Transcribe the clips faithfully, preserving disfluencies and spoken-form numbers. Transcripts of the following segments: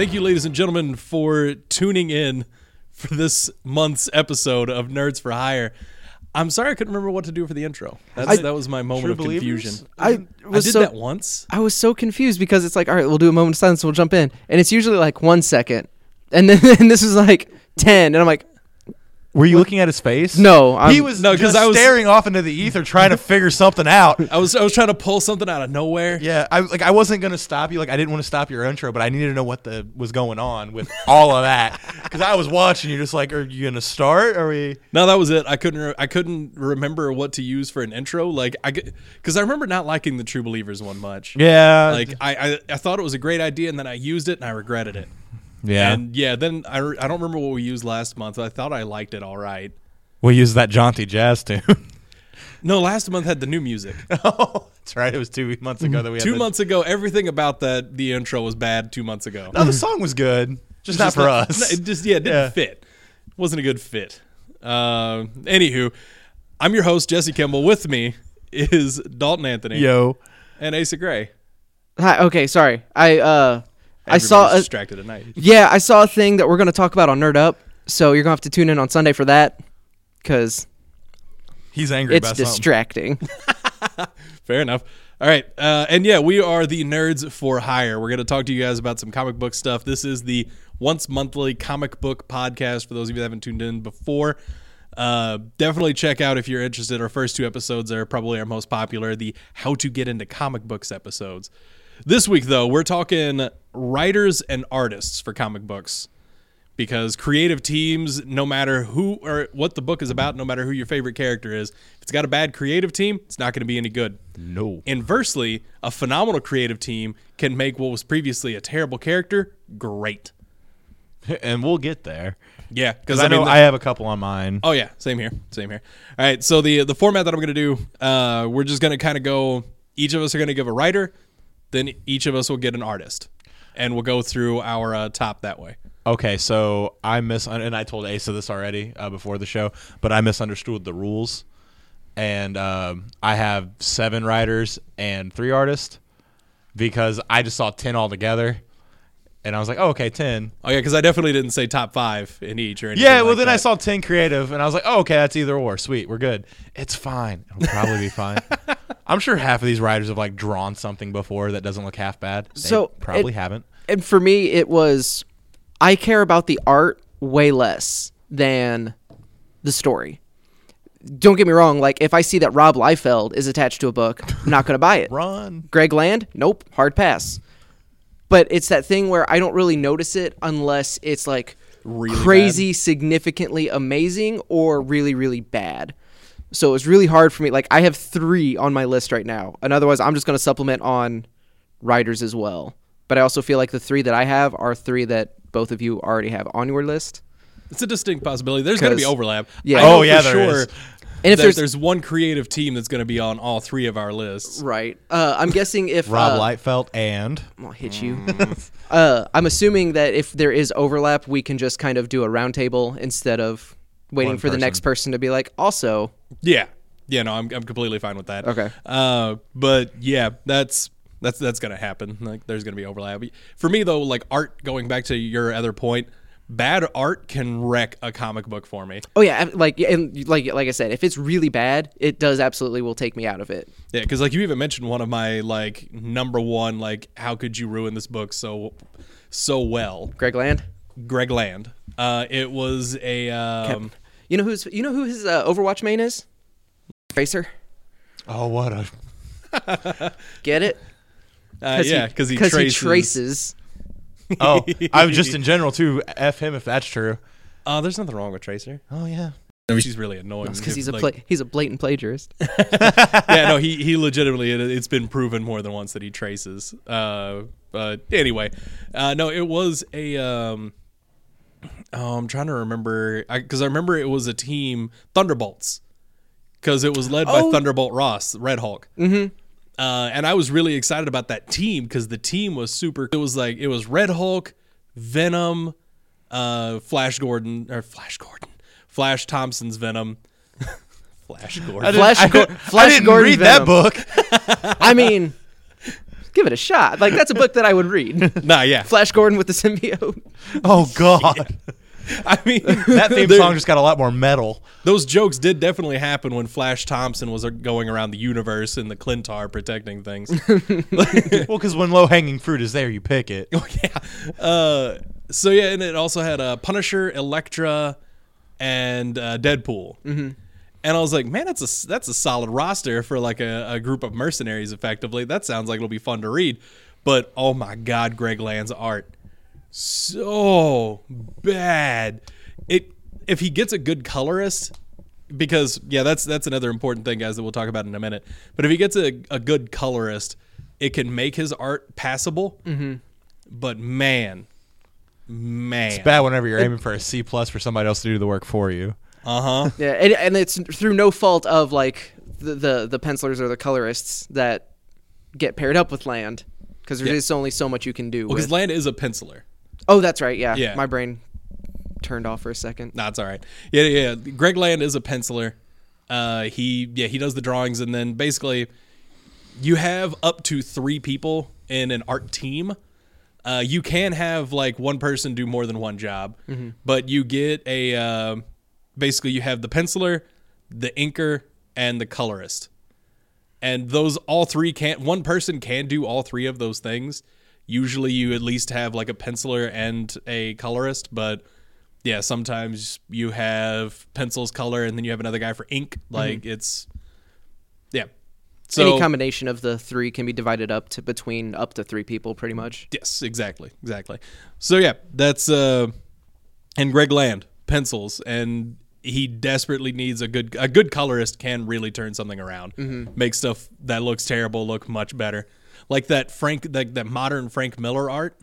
Thank you, ladies and gentlemen, for tuning in for this month's episode of Nerds for Hire. I'm sorry I couldn't remember what to do for the intro. That's, I, that was my moment of confusion. I, I did so, that once. I was so confused because it's like, all right, we'll do a moment of silence, we'll jump in. And it's usually like one second. And then and this is like ten. And I'm like, were you what? looking at his face? No. I'm, he was no, just I was, staring off into the ether trying to figure something out. I was I was trying to pull something out of nowhere. Yeah, I like I wasn't going to stop you. Like I didn't want to stop your intro, but I needed to know what the was going on with all of that. Because I was watching you just like, are you going to start? Are we? No, that was it. I couldn't re- I couldn't remember what to use for an intro. Like I Because I remember not liking the True Believers one much. Yeah. Like I, I, I thought it was a great idea, and then I used it, and I regretted it. Yeah. And yeah, then I, I don't remember what we used last month. I thought I liked it all right. We used that jaunty jazz tune. No, last month had the new music. Oh, that's right. It was two months ago that we had Two the... months ago, everything about that the intro was bad two months ago. No, the song was good. Just, just not for not, us. It just, yeah, it didn't yeah. fit. It wasn't a good fit. Uh, anywho, I'm your host, Jesse Kimball. With me is Dalton Anthony. Yo. And Asa Gray. Hi, okay, sorry. I uh, I saw a, distracted at night. Yeah, I saw a thing that we're going to talk about on Nerd Up, so you're going to have to tune in on Sunday for that, because he's angry it's about distracting. Fair enough. All right, uh, and yeah, we are the Nerds for Hire. We're going to talk to you guys about some comic book stuff. This is the once monthly comic book podcast for those of you that haven't tuned in before. Uh, definitely check out if you're interested. Our first two episodes are probably our most popular, the How to Get Into Comic Books episodes. This week, though, we're talking writers and artists for comic books, because creative teams, no matter who or what the book is about, no matter who your favorite character is, if it's got a bad creative team, it's not going to be any good. No. Inversely, a phenomenal creative team can make what was previously a terrible character great. And we'll get there. Yeah, because I, I know mean, the, I have a couple on mine. Oh yeah, same here, same here. All right, so the the format that I'm going to do, uh, we're just going to kind of go. Each of us are going to give a writer, then each of us will get an artist, and we'll go through our uh, top that way. Okay, so I mis and I told Asa this already uh, before the show, but I misunderstood the rules, and um, I have seven writers and three artists because I just saw ten altogether. And I was like, oh, okay, ten. Oh, yeah, because I definitely didn't say top five in each or anything. Yeah, well, like then that. I saw ten creative, and I was like, oh, okay, that's either or. Sweet, we're good. It's fine. It'll probably be fine. I'm sure half of these writers have, like, drawn something before that doesn't look half bad. They so probably it, haven't. And for me, it was, I care about the art way less than the story. Don't get me wrong. Like, if I see that Rob Liefeld is attached to a book, I'm not going to buy it. Run. Greg Land? Nope. Hard pass. But it's that thing where I don't really notice it unless it's like really crazy, bad. significantly amazing, or really, really bad. So it's really hard for me. Like, I have three on my list right now. And otherwise, I'm just going to supplement on writers as well. But I also feel like the three that I have are three that both of you already have on your list. It's a distinct possibility. There's going to be overlap. Yeah. I know oh, yeah, for there sure. is. And if there's, there's one creative team that's going to be on all three of our lists. Right. Uh, I'm guessing if... Rob uh, Liefeld and... I'll hit you. uh, I'm assuming that if there is overlap, we can just kind of do a roundtable instead of waiting one for person. the next person to be like, also... Yeah. Yeah, no, I'm I'm completely fine with that. Okay. Uh, but, yeah, that's... That's that's gonna happen. Like, there's gonna be overlap. For me though, like art, going back to your other point, bad art can wreck a comic book for me. Oh yeah, like and like like I said, if it's really bad, it does absolutely will take me out of it. Yeah, because like you even mentioned one of my like number one, like how could you ruin this book so so well? Greg Land. Greg Land. Uh, it was a. Um, you know who's you know who his uh, Overwatch main is? Tracer. Oh, what a. Get it? Uh, yeah, because he, he traces. traces. Oh, I'm just in general too. F him if that's true. Oh, uh, there's nothing wrong with Tracer. Oh yeah, she's really annoying. Because he's a like, pla- he's a blatant plagiarist. Yeah, no, he he legitimately. It, it's been proven more than once that he traces. Uh, but anyway, uh, no, it was a. Um, oh, I'm trying to remember because I, I remember it was a team Thunderbolts because it was led by oh. Thunderbolt Ross, Red Hulk. Mm-hmm. Uh, and I was really excited about that team because the team was super. It was like it was Red Hulk, Venom, uh, Flash Gordon or Flash Gordon, Flash Thompson's Venom, Flash Gordon. Flash, I, Go- I, Flash I didn't Gordon read Venom. that book. I mean, give it a shot. Like, that's a book that I would read. Nah, yeah. Flash Gordon with the symbiote. Oh God. I mean, That theme there- song just got a lot more metal. those jokes did definitely happen when Flash Thompson was uh, going around the universe in the Clintar protecting things. Well, because when low hanging fruit is there, you pick it. Oh, yeah. Uh, so yeah, and it also had uh, Punisher, Elektra, and uh, Deadpool. Mm-hmm. And I was like, man, that's a that's a solid roster for like a, a group of mercenaries. Effectively, that sounds like it'll be fun to read. But oh my God, Greg Land's art, so bad. It if he gets a good colorist, because yeah, that's that's another important thing, guys, that we'll talk about in a minute. But if he gets a, a good colorist, it can make his art passable. Mm-hmm. But man, man, It's bad whenever you're aiming for a C plus for somebody else to do the work for you. Uh huh. Yeah, and, and it's through no fault of like the, the the pencilers or the colorists that get paired up with Land, because there Yeah. is only so much you can do. Well, because with- Land is a penciler. oh, that's right. Yeah. Yeah. My brain turned off for a second. Nah, it's all right. Yeah, yeah. Greg Land is a penciler. Uh, he yeah he does the drawings, and then basically you have up to three people in an art team. Uh, you can have like one person do more than one job, Mm-hmm. but you get a uh, basically you have the penciler, the inker, and the colorist, and those all three can't. One person can do all three of those things. Usually, you at least have like a penciler and a colorist, but yeah, sometimes you have pencils, color, and then you have another guy for ink. Like Mm-hmm. it's yeah. So Any combination of the three can be divided up to between up to three people, pretty much. yes, exactly, exactly. So yeah, that's uh, and Greg Land pencils, and he desperately needs a good a good colorist can really turn something around, Mm-hmm. make stuff that looks terrible look much better, like that Frank like that modern Frank Miller art.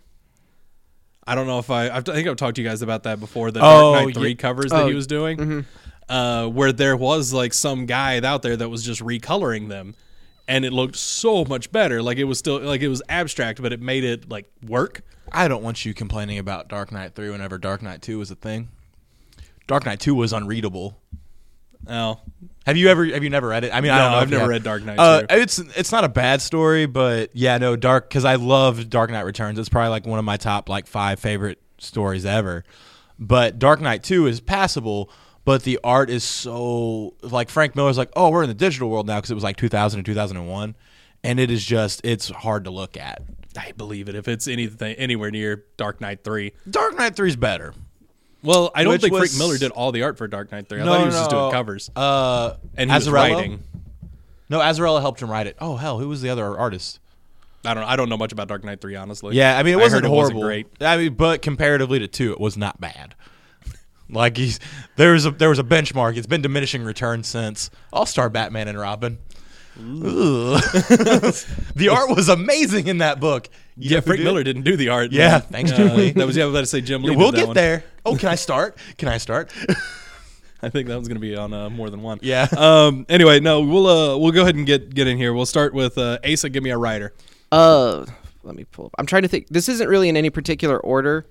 I don't know if I I think I've talked to you guys about that before. The Oh, Dark Knight three yeah. covers that Oh, he was doing, mm-hmm. uh, where there was like some guy out there that was just recoloring them, and it looked so much better. Like it was still like it was abstract, but it made it like work. I don't want you complaining about Dark Knight three whenever Dark Knight two was a thing. Dark Knight two was unreadable. Oh, Have you ever? Have you never read it? I mean, I No, don't know. I've if you never have. read Dark Knight Uh, two. it's it's not a bad story, but yeah, no, Dark because I love Dark Knight Returns. It's probably like one of my top like five favorite stories ever. But Dark Knight two is passable, but the art is so like Frank Miller's like, oh, we're in the digital world now because it was like two thousand and two thousand one, and it is just it's hard to look at. I believe it if it's anything anywhere near Dark Knight three. Dark Knight three is better. Well, I don't Which think was- Frank Miller did all the art for Dark Knight three. I thought he was just doing covers, Uh, and he was Azzarello? writing. No, Azzarello helped him write it. Oh hell, who was the other artist? I don't. I don't know much about Dark Knight three, honestly. Yeah, I mean it I wasn't heard it horrible. wasn't great. I mean, but comparatively to two, it was not bad. Like he's there was a there was a benchmark. It's been diminishing returns since All Star Batman and Robin. Ugh. The art was amazing in that book. You Yeah, know who Frank did? Miller didn't do the art. Yeah, man. thanks, Uh, Jim Lee. That was yeah. I was about to say Jim Lee. Yeah, we'll did that get one. there. Oh, can I start? Can I start? I think that was going to be on uh, more than one. Yeah. Um. Anyway, no, we'll uh we'll go ahead and get get in here. We'll start with uh, Asa. Give me a writer. Uh, let me pull up. I'm trying to think. This isn't really in any particular order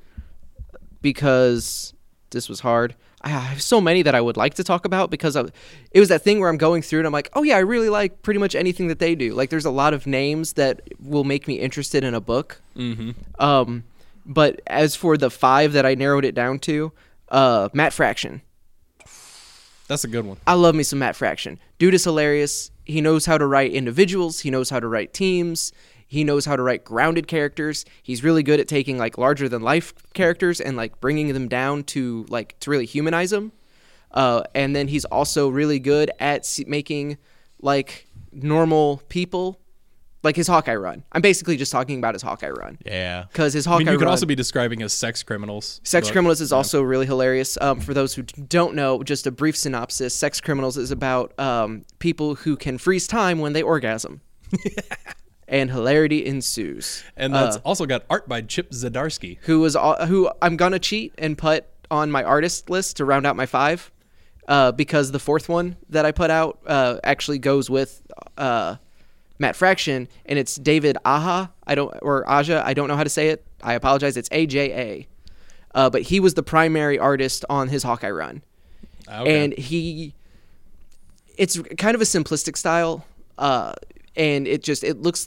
because this was hard. I have so many that I would like to talk about because of, it was that thing where I'm going through and I'm like, oh yeah, I really like pretty much anything that they do. Like there's a lot of names that will make me interested in a book. Mm-hmm. Um, but as for the five that I narrowed it down to, uh, Matt Fraction. That's a good one. I love me some Matt Fraction. Dude is hilarious. He knows how to write individuals. He knows how to write teams. He knows how to write grounded characters. He's really good at taking like larger than life characters and like bringing them down to like to really humanize them. Uh, and then he's also really good at s- making like normal people, like his Hawkeye run. I'm basically just talking about his Hawkeye run Yeah. because his I Hawkeye mean, you could run. also be describing as sex criminals. Sex but- Criminals is also really hilarious. Um, for those who d- don't know, just a brief synopsis: Sex Criminals is about um, people who can freeze time when they orgasm, and hilarity ensues. And that's Uh, also got art by Chip Zdarsky. who was all, who I'm gonna cheat and put on my artist list to round out my five, uh, because the fourth one that I put out uh, actually goes with uh, Matt Fraction, and it's David Aja. I don't or Aja. I don't know how to say it. I apologize. It's A J A. Uh, but he was the primary artist on his Hawkeye run, Okay. and he. It's kind of a simplistic style, uh, and it just it looks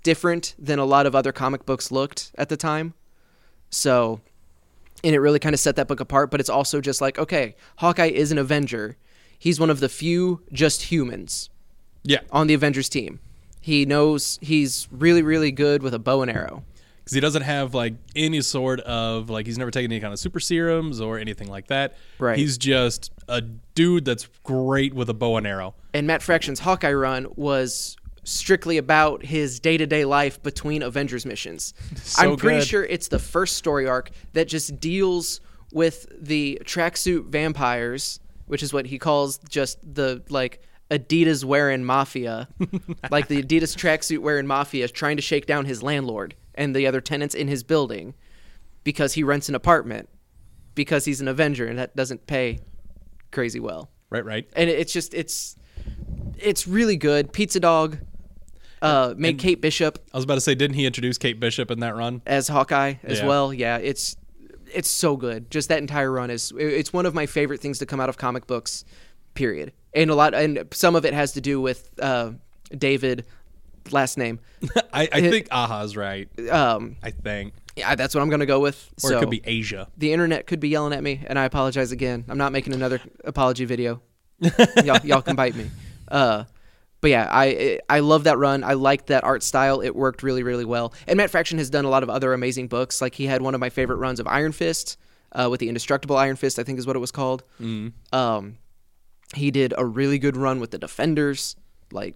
different than a lot of other comic books looked at the time. So, and it really kind of set that book apart, but it's also just like, okay, Hawkeye is an Avenger. He's one of the few just humans yeah. on the Avengers team. He knows he's really, really good with a bow and arrow. Because he doesn't have like any sort of like he's never taken any kind of super serums or anything like that. Right. He's just a dude that's great with a bow and arrow. And Matt Fraction's Hawkeye run was strictly about his day-to-day life between Avengers missions. So I'm pretty good. sure it's the first story arc that just deals with the tracksuit vampires, which is what he calls just the like Adidas wearing mafia, like the Adidas tracksuit wearing mafia trying to shake down his landlord and the other tenants in his building because he rents an apartment because he's an Avenger and that doesn't pay crazy well. Right, right. And it's just it's it's really good. Pizza Dog uh, made And- Kate Bishop I was about to say, didn't he introduce Kate Bishop in that run? as Hawkeye as Yeah. well. Yeah, it's it's so good. Just that entire run is it's one of my favorite things to come out of comic books. Period. And a lot, and some of it has to do with uh, David, last name. I, I think Aha's right. Um, I think. yeah, that's what I'm gonna go with. Or so it could be Asia. the internet could be yelling at me, and I apologize again. I'm not making another apology video. y'all, y'all can bite me. Uh, but yeah, I I love that run. I liked that art style. It worked really, really well. And Matt Fraction has done a lot of other amazing books. Like he had one of my favorite runs of Iron Fist, uh, with the Indestructible Iron Fist, I think is what it was called. Mm. Um, he did a really good run with the Defenders. Like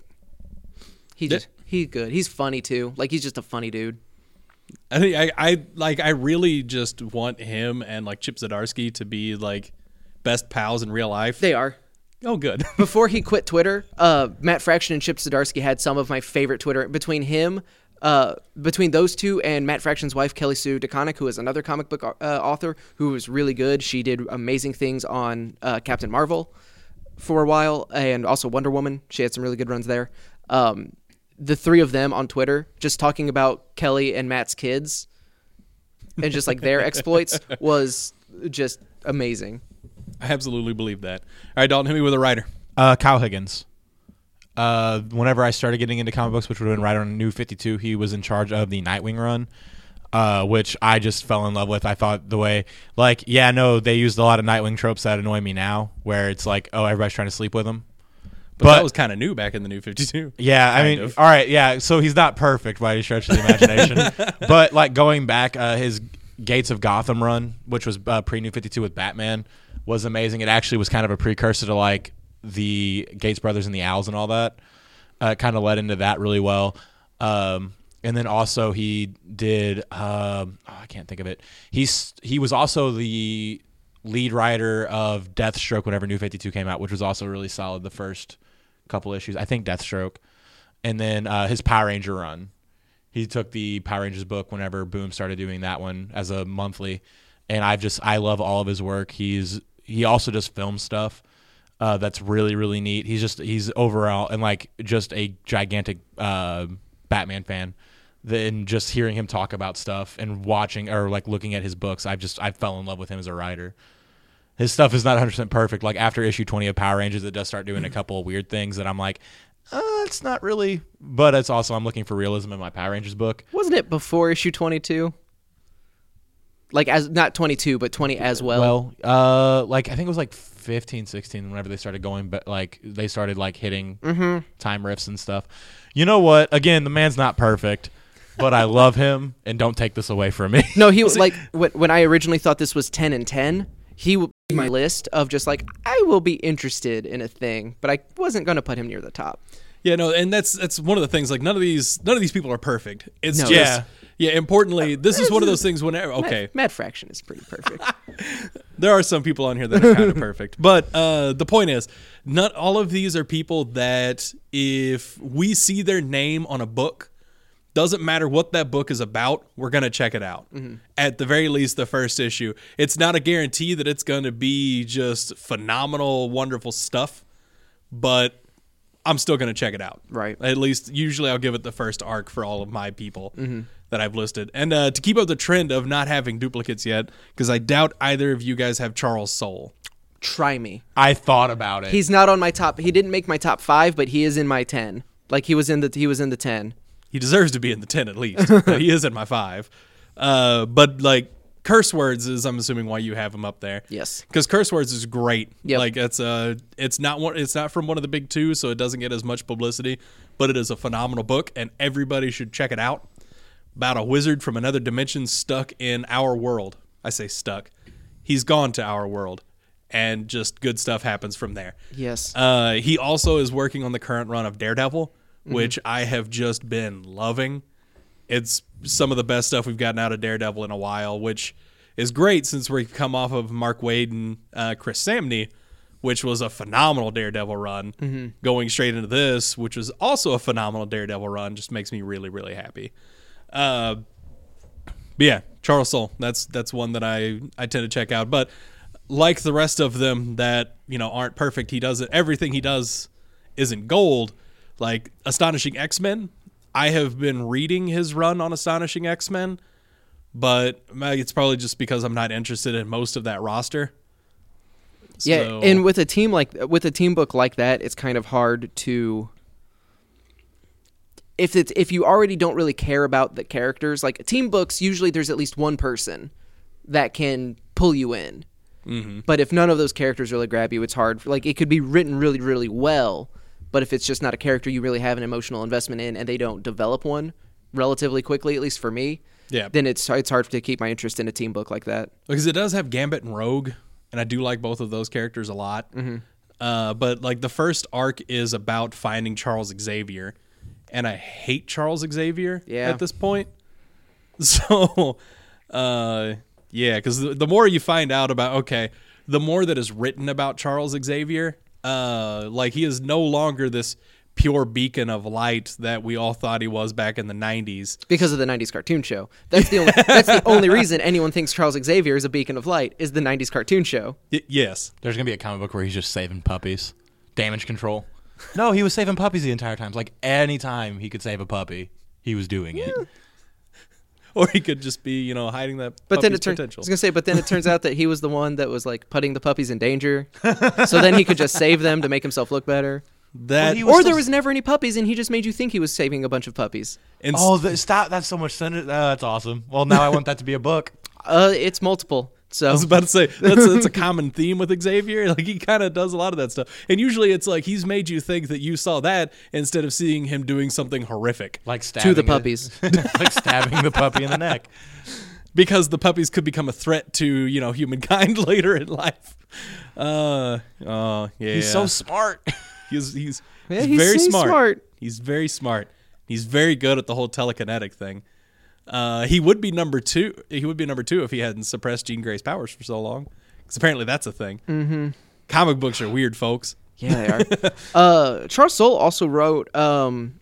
he just he's good. He's funny too. Like he's just a funny dude. I think I, I like I really just want him and like Chip Zdarsky to be like best pals in real life. They are. Oh, good. Before he quit Twitter, uh, Matt Fraction and Chip Zdarsky had some of my favorite Twitter. Between him, uh, between those two and Matt Fraction's wife, Kelly Sue DeConnick, who is another comic book uh, author who was really good. She did amazing things on uh, Captain Marvel for a while and also Wonder Woman. She had some really good runs there. Um, the three of them on Twitter just talking about Kelly and Matt's kids and just like their exploits was just amazing. I absolutely believe that. All right, Dalton, hit me with a writer. Uh, Kyle Higgins. Uh, whenever I started getting into comic books, which would have been right on New fifty-two, he was in charge of the Nightwing run, uh, which I just fell in love with. I thought the way, like, yeah, no, they used a lot of Nightwing tropes that annoy me now, where it's like, oh, everybody's trying to sleep with him. But, But- that was kind of new back in the New fifty-two. Yeah, I Kind mean, of. all right, yeah. So he's not perfect by any stretch of the imagination, but like going back, uh, his Gates of Gotham run, which was uh, pre New fifty-two with Batman, was amazing. It actually was kind of a precursor to like the Gates brothers and the Owls and all that. Uh, it kind of led into that really well. Um, and then also he did. Um, oh, I can't think of it. He's he was also the lead writer of Deathstroke whenever New fifty-two came out, which was also really solid. The first couple issues, I think Deathstroke, and then uh, his Power Ranger run. He took the Power Rangers book whenever Boom started doing that one as a monthly, and I've just I love all of his work. He's he also does film stuff uh, that's really really neat. He's just he's overall and like just a gigantic uh, Batman fan. Then just hearing him talk about stuff and watching or like looking at his books, I've just I fell in love with him as a writer. His stuff is not one hundred percent perfect. Like after issue twenty of Power Rangers, it does start doing a couple of weird things that I'm like, uh, it's not really. But it's also I'm looking for realism in my Power Rangers book. Wasn't it before issue twenty-two? Like as not twenty-two, but twenty as well. Well, uh, like I think it was like fifteen, sixteen whenever they started going, but like they started like hitting Mm-hmm. time riffs and stuff. You know what? Again, the man's not perfect, but I love him, and don't take this away from me. No, he was like when, when I originally thought this was ten and ten. He would be my list of just like I will be interested in a thing, but I wasn't going to put him near the top. Yeah, no, and that's that's one of the things. Like none of these none of these people are perfect. It's No. just Yeah. yeah. Importantly, this is one of those things. Whenever okay, Mad, Mad Fraction is pretty perfect. there are some people on here that are kind of perfect, but uh, the point is, not all of these are people that if we see their name on a book, doesn't matter what that book is about, we're gonna check it out. Mm-hmm. At the very least, the first issue. It's not a guarantee that it's gonna be just phenomenal, wonderful stuff, but I'm still going to check it out. Right. At least, usually I'll give it the first arc for all of my people that I've listed. And uh, to keep up the trend of not having duplicates yet, because I doubt either of you guys have Charles Soule. Try me. I thought about it. He's not on my top. He didn't make my top five, but he is in my ten. Like he was in the he was in the ten. he deserves to be in the ten at least. But he is in my five. Uh, but like curse words is, I'm assuming, why you have him up there. Yes, because curse words is great. Yep. Like it's uh it's not one. It's not from one of the big two, so it doesn't get as much publicity. But it is a phenomenal book, and everybody should check it out. About a wizard from another dimension stuck in our world. I say stuck. He's gone to our world, and just good stuff happens from there. Yes. Uh, he also is working on the current run of Daredevil, mm-hmm. which I have just been loving. It's some of the best stuff we've gotten out of Daredevil in a while, which is great since we've come off of Mark Waid and uh, Chris Samney, which was a phenomenal Daredevil run. Mm-hmm. Going straight into this, which was also a phenomenal Daredevil run, just makes me really, really happy. Uh, but yeah, Charles Soule, that's that's one that I, I tend to check out. But like the rest of them that, you know, aren't perfect, he doesn't, everything he does isn't gold. Like Astonishing X-Men, I have been reading his run on Astonishing X-Men, but it's probably just because I'm not interested in most of that roster. So, yeah, and with a team like with a team book like that, it's kind of hard to. If it's if you already don't really care about the characters, like team books, usually there's at least one person that can pull you in. Mm-hmm. But if none of those characters really grab you, it's hard. Like it could be written really, really well, but if it's just not a character you really have an emotional investment in, and they don't develop one relatively quickly, at least for me, yeah, then it's it's hard to keep my interest in a team book like that. Because it does have Gambit and Rogue, and I do like both of those characters a lot. Mm-hmm. Uh, but like the first arc is about finding Charles Xavier. And I hate Charles Xavier yeah. at this point. So, uh, yeah, because the, the more you find out about, okay, the more that is written about Charles Xavier, uh, like he is no longer this pure beacon of light that we all thought he was back in the nineties. Because of the nineties cartoon show. That's the only, that's the only reason anyone thinks Charles Xavier is a beacon of light, is the nineties cartoon show. Y- yes. There's going to be a comic book where he's just saving puppies. Damage control. No, he was saving puppies the entire time. Like, any time he could save a puppy, he was doing it. Or he could just be, you know, hiding that but puppy's then it turn, potential. I was going to say, but then it turns out that he was the one that was, like, putting the puppies in danger. So then he could just save them to make himself look better. That, well, or there was never any puppies, and he just made you think he was saving a bunch of puppies. And oh, the, stop. That's so much... Sen- uh, that's awesome. Well, now I want that to be a book. Uh, it's multiple. So I was about to say that's that's a common theme with Xavier. Like he kind of does a lot of that stuff, and usually it's like he's made you think that you saw that instead of seeing him doing something horrific, like stabbing to the it, puppies, like stabbing the puppy in the neck, because the puppies could become a threat to you know humankind later in life. Uh, oh yeah, he's so smart. He's he's, yeah, he's, he's very he's smart. smart. He's very smart. He's very good at the whole telekinetic thing. Uh, he would be number two. He would be number two if he hadn't suppressed Jean Grey's powers for so long. Because apparently that's a thing. Mm-hmm. Comic books are weird, folks. Yeah, they are. uh, Charles Soule also wrote um,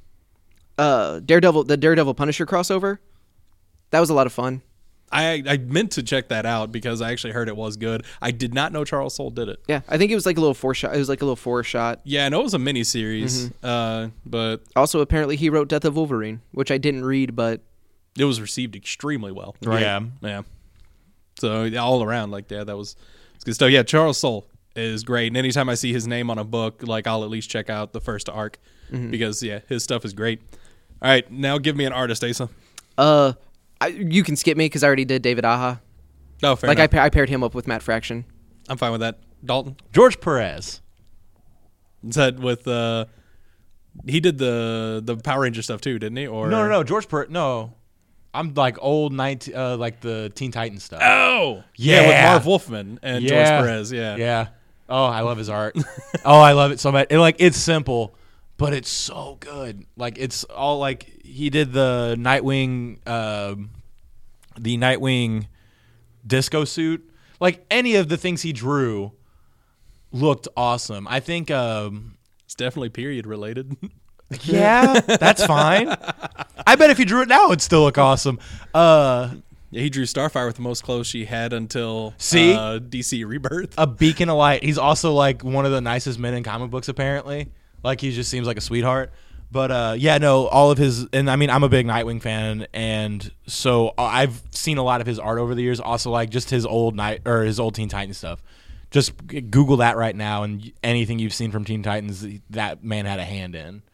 uh, Daredevil, the Daredevil Punisher crossover. That was a lot of fun. I I meant to check that out because I actually heard it was good. I did not know Charles Soule did it. Yeah, I think it was like a little four shot. It was like a little four shot. Yeah, I know it was a mini series. Mm-hmm. Uh, but also apparently he wrote Death of Wolverine, which I didn't read, but. It was received extremely well. Right. Yeah. Yeah. So all around, like, yeah, that was it's good stuff. Yeah, Charles Soule is great. And anytime I see his name on a book, like, I'll at least check out the first arc mm-hmm. because, yeah, his stuff is great. All right, now give me an artist, Asa. Uh, I, you can skip me because I already did David Aja. Oh, fair like enough. I, I paired him up with Matt Fraction. I'm fine with that. Dalton? George Perez. Is that with, uh, he did the the Power Ranger stuff too, didn't he? Or No, no, no. George Perez, no. I'm like old nineteen, uh, like the Teen Titans stuff. Oh, yeah, yeah, with Marv Wolfman and yeah. George Perez. Yeah, yeah. Oh, I love his art. Oh, I love it so much. And like it's simple, but it's so good. Like it's all like he did the Nightwing, uh, the Nightwing disco suit. Like any of the things he drew looked awesome. I think um, it's definitely period related. Yeah, that's fine. I bet if he drew it now, it'd still look awesome. Uh, yeah, he drew Starfire with the most clothes she had until see? Uh, D C Rebirth. A beacon of light. He's also like one of the nicest men in comic books, apparently. Like he just seems like a sweetheart. But uh, yeah, no, all of his, and I mean, I'm a big Nightwing fan, and so I've seen a lot of his art over the years. Also, like just his old night or his old Teen Titans stuff. Just Google that right now, and anything you've seen from Teen Titans, that man had a hand in.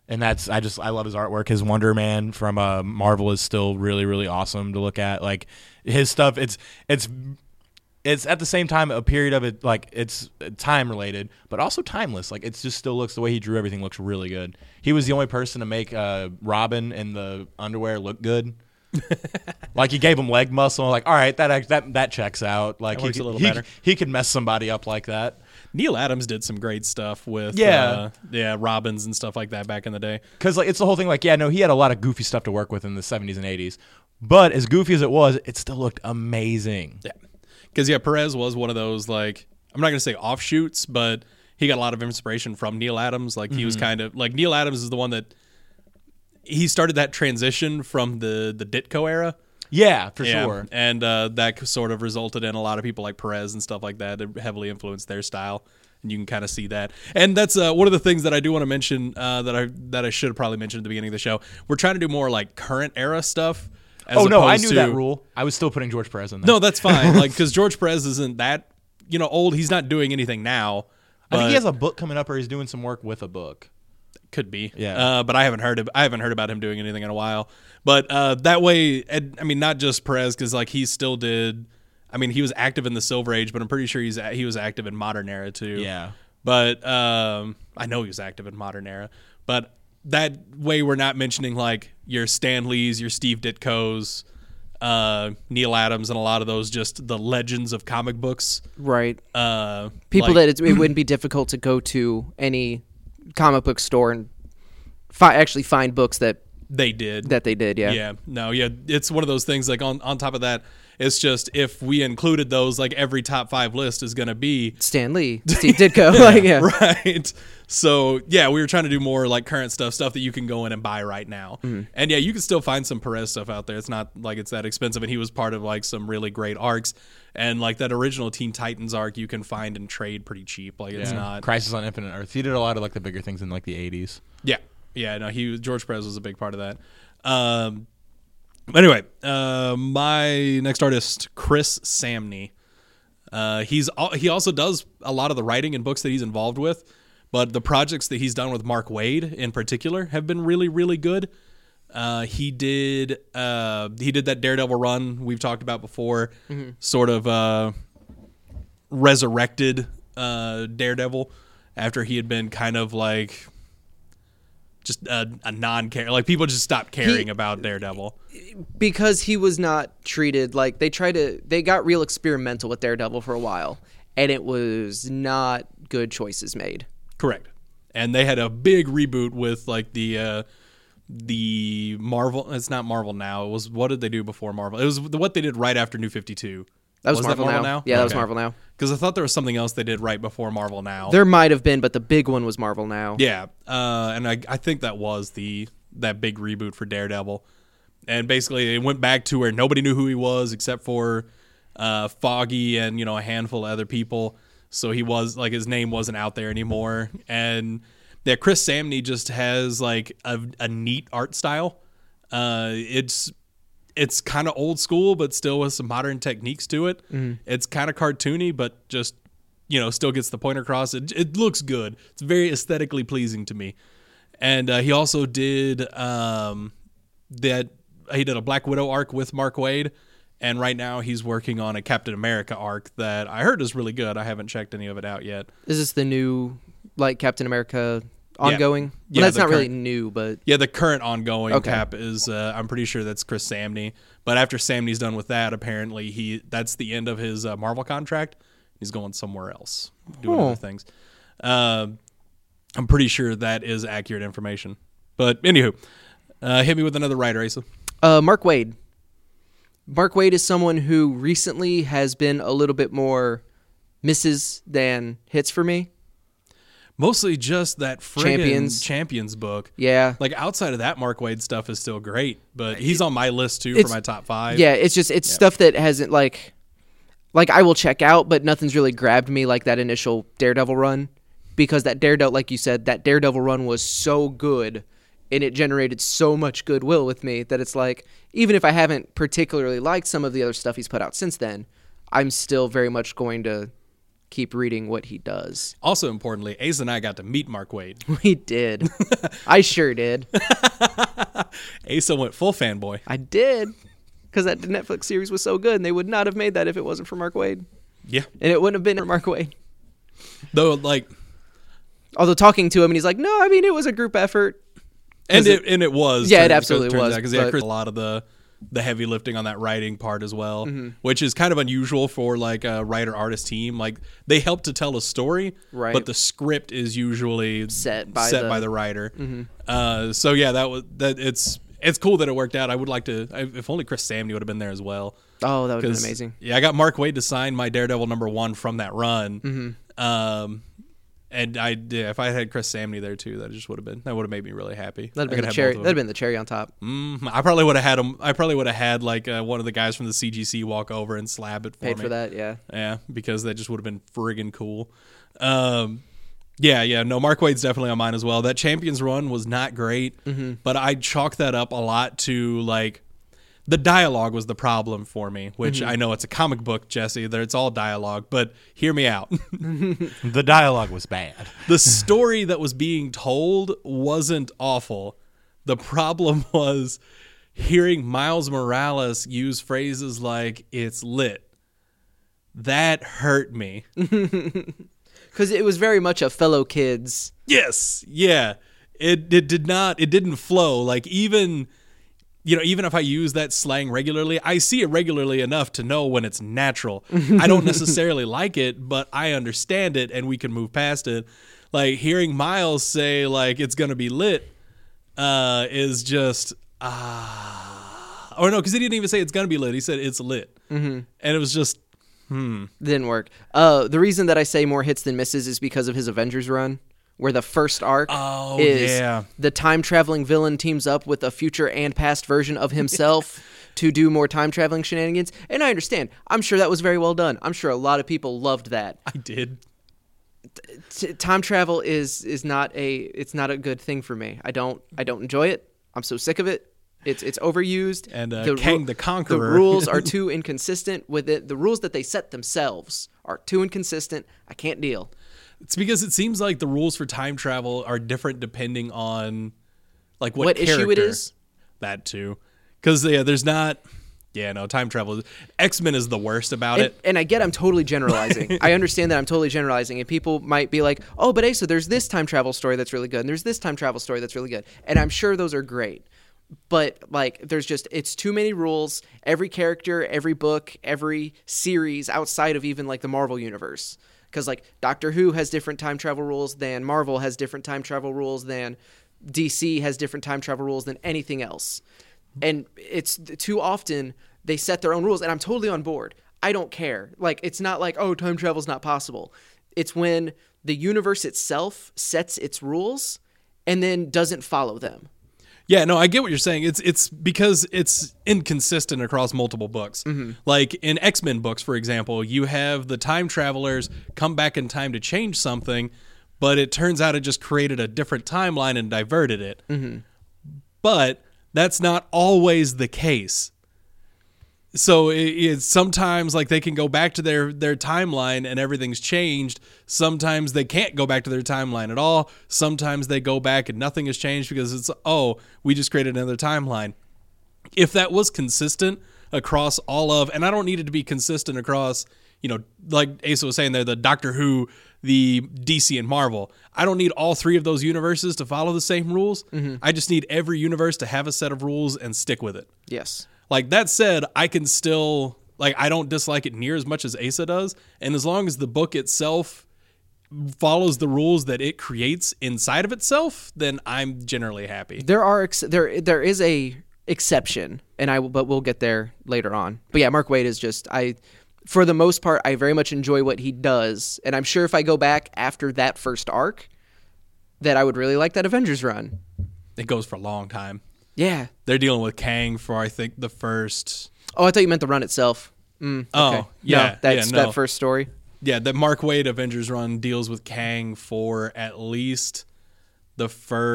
And that's I just I love his artwork. His Wonder Man from uh, Marvel is still really really awesome to look at. Like his stuff, it's it's it's at the same time a period of it like it's time related, but also timeless. Like it just still looks the way he drew everything looks really good. He was the only person to make uh, Robin in the underwear look good. Like he gave him leg muscle. Like all right, that that that checks out. Like That works he a little he, better. he could mess somebody up like that. Neil Adams did some great stuff with Yeah. uh, yeah, Robins and stuff like that back in the day. Because like it's the whole thing. Like yeah, no, he had a lot of goofy stuff to work with in the seventies and eighties. But as goofy as it was, it still looked amazing. Yeah. Because, yeah, Perez was one of those, like, I'm not going to say offshoots, but he got a lot of inspiration from Neil Adams. Like, he mm-hmm. was kind of, like, Neil Adams is the one that, he started that transition from the, the Ditko era. Yeah, for yeah. sure. And uh, that sort of resulted in a lot of people like Perez and stuff like that. It heavily influenced their style. And you can kind of see that. And that's uh, one of the things that I do want to mention uh, that I that I should have probably mentioned at the beginning of the show. We're trying to do more, like, current era stuff. As oh no, I knew to, that rule. I was still putting George Perez in there. No, that's fine. Like because George Perez isn't that you know old. He's not doing anything now. I think he has a book coming up, or he's doing some work with a book. Could be, yeah. Uh, but I haven't heard of, I haven't heard about him doing anything in a while. But uh, that way, Ed, I mean, not just Perez because like he still did. I mean, he was active in the Silver Age, but I'm pretty sure he's he was active in Modern Era too. Yeah. But um, I know he was active in Modern Era, but. That way we're not mentioning like your Stan Lees, your Steve Ditko's, uh, Neil Adams, and a lot of those just the legends of comic books. Right. Uh, People like, that it's, it wouldn't be difficult to go to any comic book store and fi- actually find books that they did. That they did, yeah. Yeah. No, yeah. It's one of those things like on, on top of that, it's just if we included those, like every top five list is going to be Stan Lee, Steve Ditko. like, yeah. Right. So, yeah, we were trying to do more like current stuff, stuff that you can go in and buy right now. Mm-hmm. And yeah, you can still find some Perez stuff out there. It's not like it's that expensive. And he was part of like some really great arcs. And like that original Teen Titans arc, you can find and trade pretty cheap. Like it's yeah. not Crisis on Infinite Earths. He did a lot of like the bigger things in like the eighties. Yeah. Yeah. No, he George Perez was a big part of that. Um, anyway, uh, my next artist, Chris Samney. Uh, he's he also does a lot of the writing and books that he's involved with, but the projects that he's done with Mark Waid in particular have been really, really good. Uh, he did uh, he did that Daredevil run we've talked about before, mm-hmm. sort of uh, resurrected uh, Daredevil after he had been kind of like just a, a non-care, like people just stopped caring he, about Daredevil because he was not treated like they tried to. They got real experimental with Daredevil for a while, and it was not good choices made. Correct, and they had a big reboot with like the uh, the Marvel. It's not Marvel now. It was what did they do before Marvel? It was what they did right after New fifty-two. That was, was Marvel, that Marvel now? now. Yeah, okay. That was Marvel Now. Because I thought there was something else they did right before Marvel Now. There might have been, but the big one was Marvel Now. Yeah, uh, and I, I think that was the that big reboot for Daredevil. And basically, it went back to where nobody knew who he was except for uh, Foggy and you know a handful of other people. So he was like his name wasn't out there anymore. And yeah, Chris Samney just has like a, a neat art style. Uh, it's It's kind of old school, but still with some modern techniques to it. Mm-hmm. It's kind of cartoony, but just, you know, still gets the point across. It, it looks good. It's very aesthetically pleasing to me. And uh, he also did um, that. He did a Black Widow arc with Mark Waid, and right now he's working on a Captain America arc that I heard is really good. I haven't checked any of it out yet. Is this the new, like, Captain America ongoing? Yeah, well, yeah that's not current, really new, but yeah, the current ongoing okay. Cap is uh, I'm pretty sure that's Chris Samney. But after Samney's done with that, apparently he that's the end of his uh, Marvel contract. He's going somewhere else, doing oh. other things. Uh, I'm pretty sure that is accurate information. But anywho, uh, hit me with another writer, Asa. Uh, Mark Waid. Mark Waid is someone who recently has been a little bit more misses than hits for me. Mostly just that friggin' Champions. Champions book. Yeah. Like outside of that, Mark Waid stuff is still great, but he's on my list too for my top five. Yeah, it's just it's yeah. stuff that hasn't like like I will check out, but nothing's really grabbed me like that initial Daredevil run, because that Daredevil, like you said, that Daredevil run was so good and it generated so much goodwill with me that it's like even if I haven't particularly liked some of the other stuff he's put out since then, I'm still very much going to keep reading what he does. Also importantly, Ace and I got to meet Mark Waid. We did. I sure did. Asa went full fanboy. I did. Because that Netflix series was so good, and they would not have made that if it wasn't for Mark Waid. Yeah. And it wouldn't have been for Mark Waid. Though, like... Although talking to him, and he's like, no, I mean, it was a group effort. And it, it, and it was. Yeah, turns, it absolutely turns was. Because yeah, Chris did a lot of the... the heavy lifting on that writing part as well, mm-hmm. which is kind of unusual for like a writer-artist team. Like they help to tell a story, right. but the script is usually set by set the, by the writer. Mm-hmm. Uh, so yeah, that was that. It's it's cool that it worked out. I would like to, if only Chris Samney would have been there as well. Oh, that would have been amazing. Yeah, I got Mark Waid to sign my Daredevil number one from that run. Mm-hmm. Um, And I, yeah, if I had Chris Samney there too, that just would have been that would have made me really happy. That'd have been the cherry. That'd have been the cherry on top. Mm, I probably would have had him. I probably would have had like uh, one of the guys from the C G C walk over and slab it for Paid me. for that, yeah. Yeah, because that just would have been friggin' cool. Um, yeah, yeah. No, Mark Waid's definitely on mine as well. That Champions run was not great, mm-hmm. but I chalk that up a lot to like. The dialogue was the problem for me, which mm-hmm. I know it's a comic book, Jesse, that it's all dialogue, but hear me out. The dialogue was bad. The story that was being told wasn't awful. The problem was hearing Miles Morales use phrases like, it's lit. That hurt me. Because it was very much a fellow kids. Yes, yeah. It, it did not, it didn't flow. Like even... You know, even if I use that slang regularly, I see it regularly enough to know when it's natural. I don't necessarily like it, but I understand it and we can move past it. Like hearing Miles say like it's going to be lit uh, is just ah. Uh, or no, because he didn't even say it's going to be lit. He said it's lit. Mm-hmm. And it was just, hmm. Didn't work. Uh, the reason that I say more hits than misses is because of his Avengers run. Where the first arc oh, is yeah. the time-traveling villain teams up with a future and past version of himself to do more time-traveling shenanigans. And I understand. I'm sure that was very well done. I'm sure a lot of people loved that. I did. T- time travel is is not a it's not a good thing for me. I don't I don't enjoy it. I'm so sick of it. It's it's overused. And uh, the Kang ru- the Conqueror. The rules are too inconsistent with it. The rules that they set themselves are too inconsistent. I can't deal. It's because it seems like the rules for time travel are different depending on like what, What character. issue it is. That too. Because yeah, there's not yeah, no, time travel. X-Men is the worst about And, it. and I get I'm totally generalizing. I understand that I'm totally generalizing. And people might be like, oh, but Asa, there's this time travel story that's really good. And there's this time travel story that's really good. And I'm sure those are great. But like there's just it's too many rules. Every character, every book, every series outside of even like the Marvel universe. Because like Doctor Who has different time travel rules than Marvel has different time travel rules than D C has different time travel rules than anything else. And it's too often they set their own rules, and I'm totally on board. I don't care. Like it's not like, oh, time travel's not possible. It's when the universe itself sets its rules and then doesn't follow them. Yeah, no, I get what you're saying. It's it's because it's inconsistent across multiple books. Mm-hmm. Like in X-Men books, for example, you have the time travelers come back in time to change something, but it turns out it just created a different timeline and diverted it. Mm-hmm. But that's not always the case. So it, it's sometimes like they can go back to their, their timeline and everything's changed. Sometimes they can't go back to their timeline at all. Sometimes they go back and nothing has changed because it's, oh, we just created another timeline. If that was consistent across all of, and I don't need it to be consistent across, you know, like Asa was saying there, the Doctor Who, the D C and Marvel. I don't need all three of those universes to follow the same rules. Mm-hmm. I just need every universe to have a set of rules and stick with it. Yes. Like that said, I can still, like, I don't dislike it near as much as Asa does. And as long as the book itself follows the rules that it creates inside of itself, then I'm generally happy. There are, ex- there, there is a exception, and I, but we'll get there later on. But yeah, Mark Waid is just, I, for the most part, I very much enjoy what he does. And I'm sure if I go back after that first arc, that I would really like that Avengers run. It goes for a long time. Yeah. They're dealing with Kang for, I think, the first... Oh, I thought you meant the run itself. Mm, oh, okay. yeah. No, that's yeah, no. that first story. Yeah, the Mark Waid Avengers run deals with Kang for at least the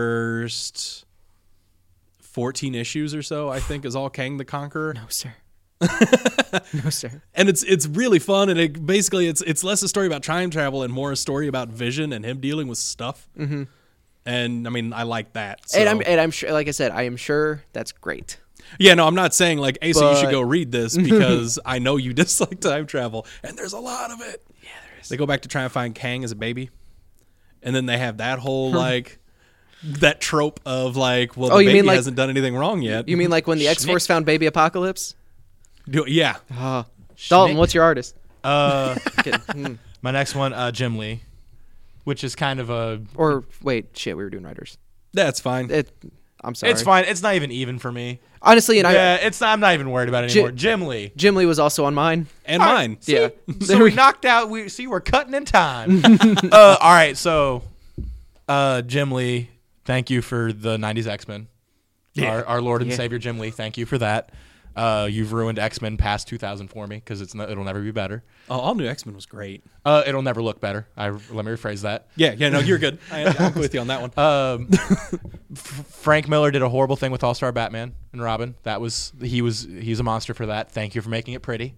first fourteen issues or so, I think, is all Kang the Conqueror. No, sir. No, sir. And it's it's really fun, and it basically it's it's less a story about time travel and more a story about Vision and him dealing with stuff. Mm-hmm. And I mean, I like that. So. And I'm and I'm sure, like I said, I am sure that's great. Yeah, no, I'm not saying like, Asa, But- you should go read this because I know you dislike time travel, and there's a lot of it. Yeah, there is. They go back to try and find Kang as a baby, and then they have that whole like that trope of like, well, the Oh, you baby mean, like- hasn't done anything wrong yet. You mean like when the X Force found Baby Apocalypse? Do- yeah, Uh, Dalton, what's your artist? Uh, Kidding. Mm. my next one, uh, Jim Lee, which is kind of a. Or wait, shit, we were doing writers. that's fine. It, I'm sorry. It's fine. It's not even even for me. Honestly, and Yeah, I it's not, I'm not even worried about it Ji- anymore. Jim Lee. Jim Lee was also on mine. and All right. mine. See? Yeah. So we knocked out. We see we're cutting in time. uh, all right, so uh, Jim Lee, thank you for the nineties X-Men. Yeah. Our, our Lord and Yeah. Savior Jim Lee, thank you for that. Uh, you've ruined X-Men past two thousand for me because it's no, it'll never be better. Oh, all new X Men was great. Uh, it'll never look better. I let me rephrase that. Yeah, yeah, no, you're good. I, I'm with you on that one. Um, F- Frank Miller did a horrible thing with All Star Batman and Robin. That was he was he's a monster for that. Thank you for making it pretty.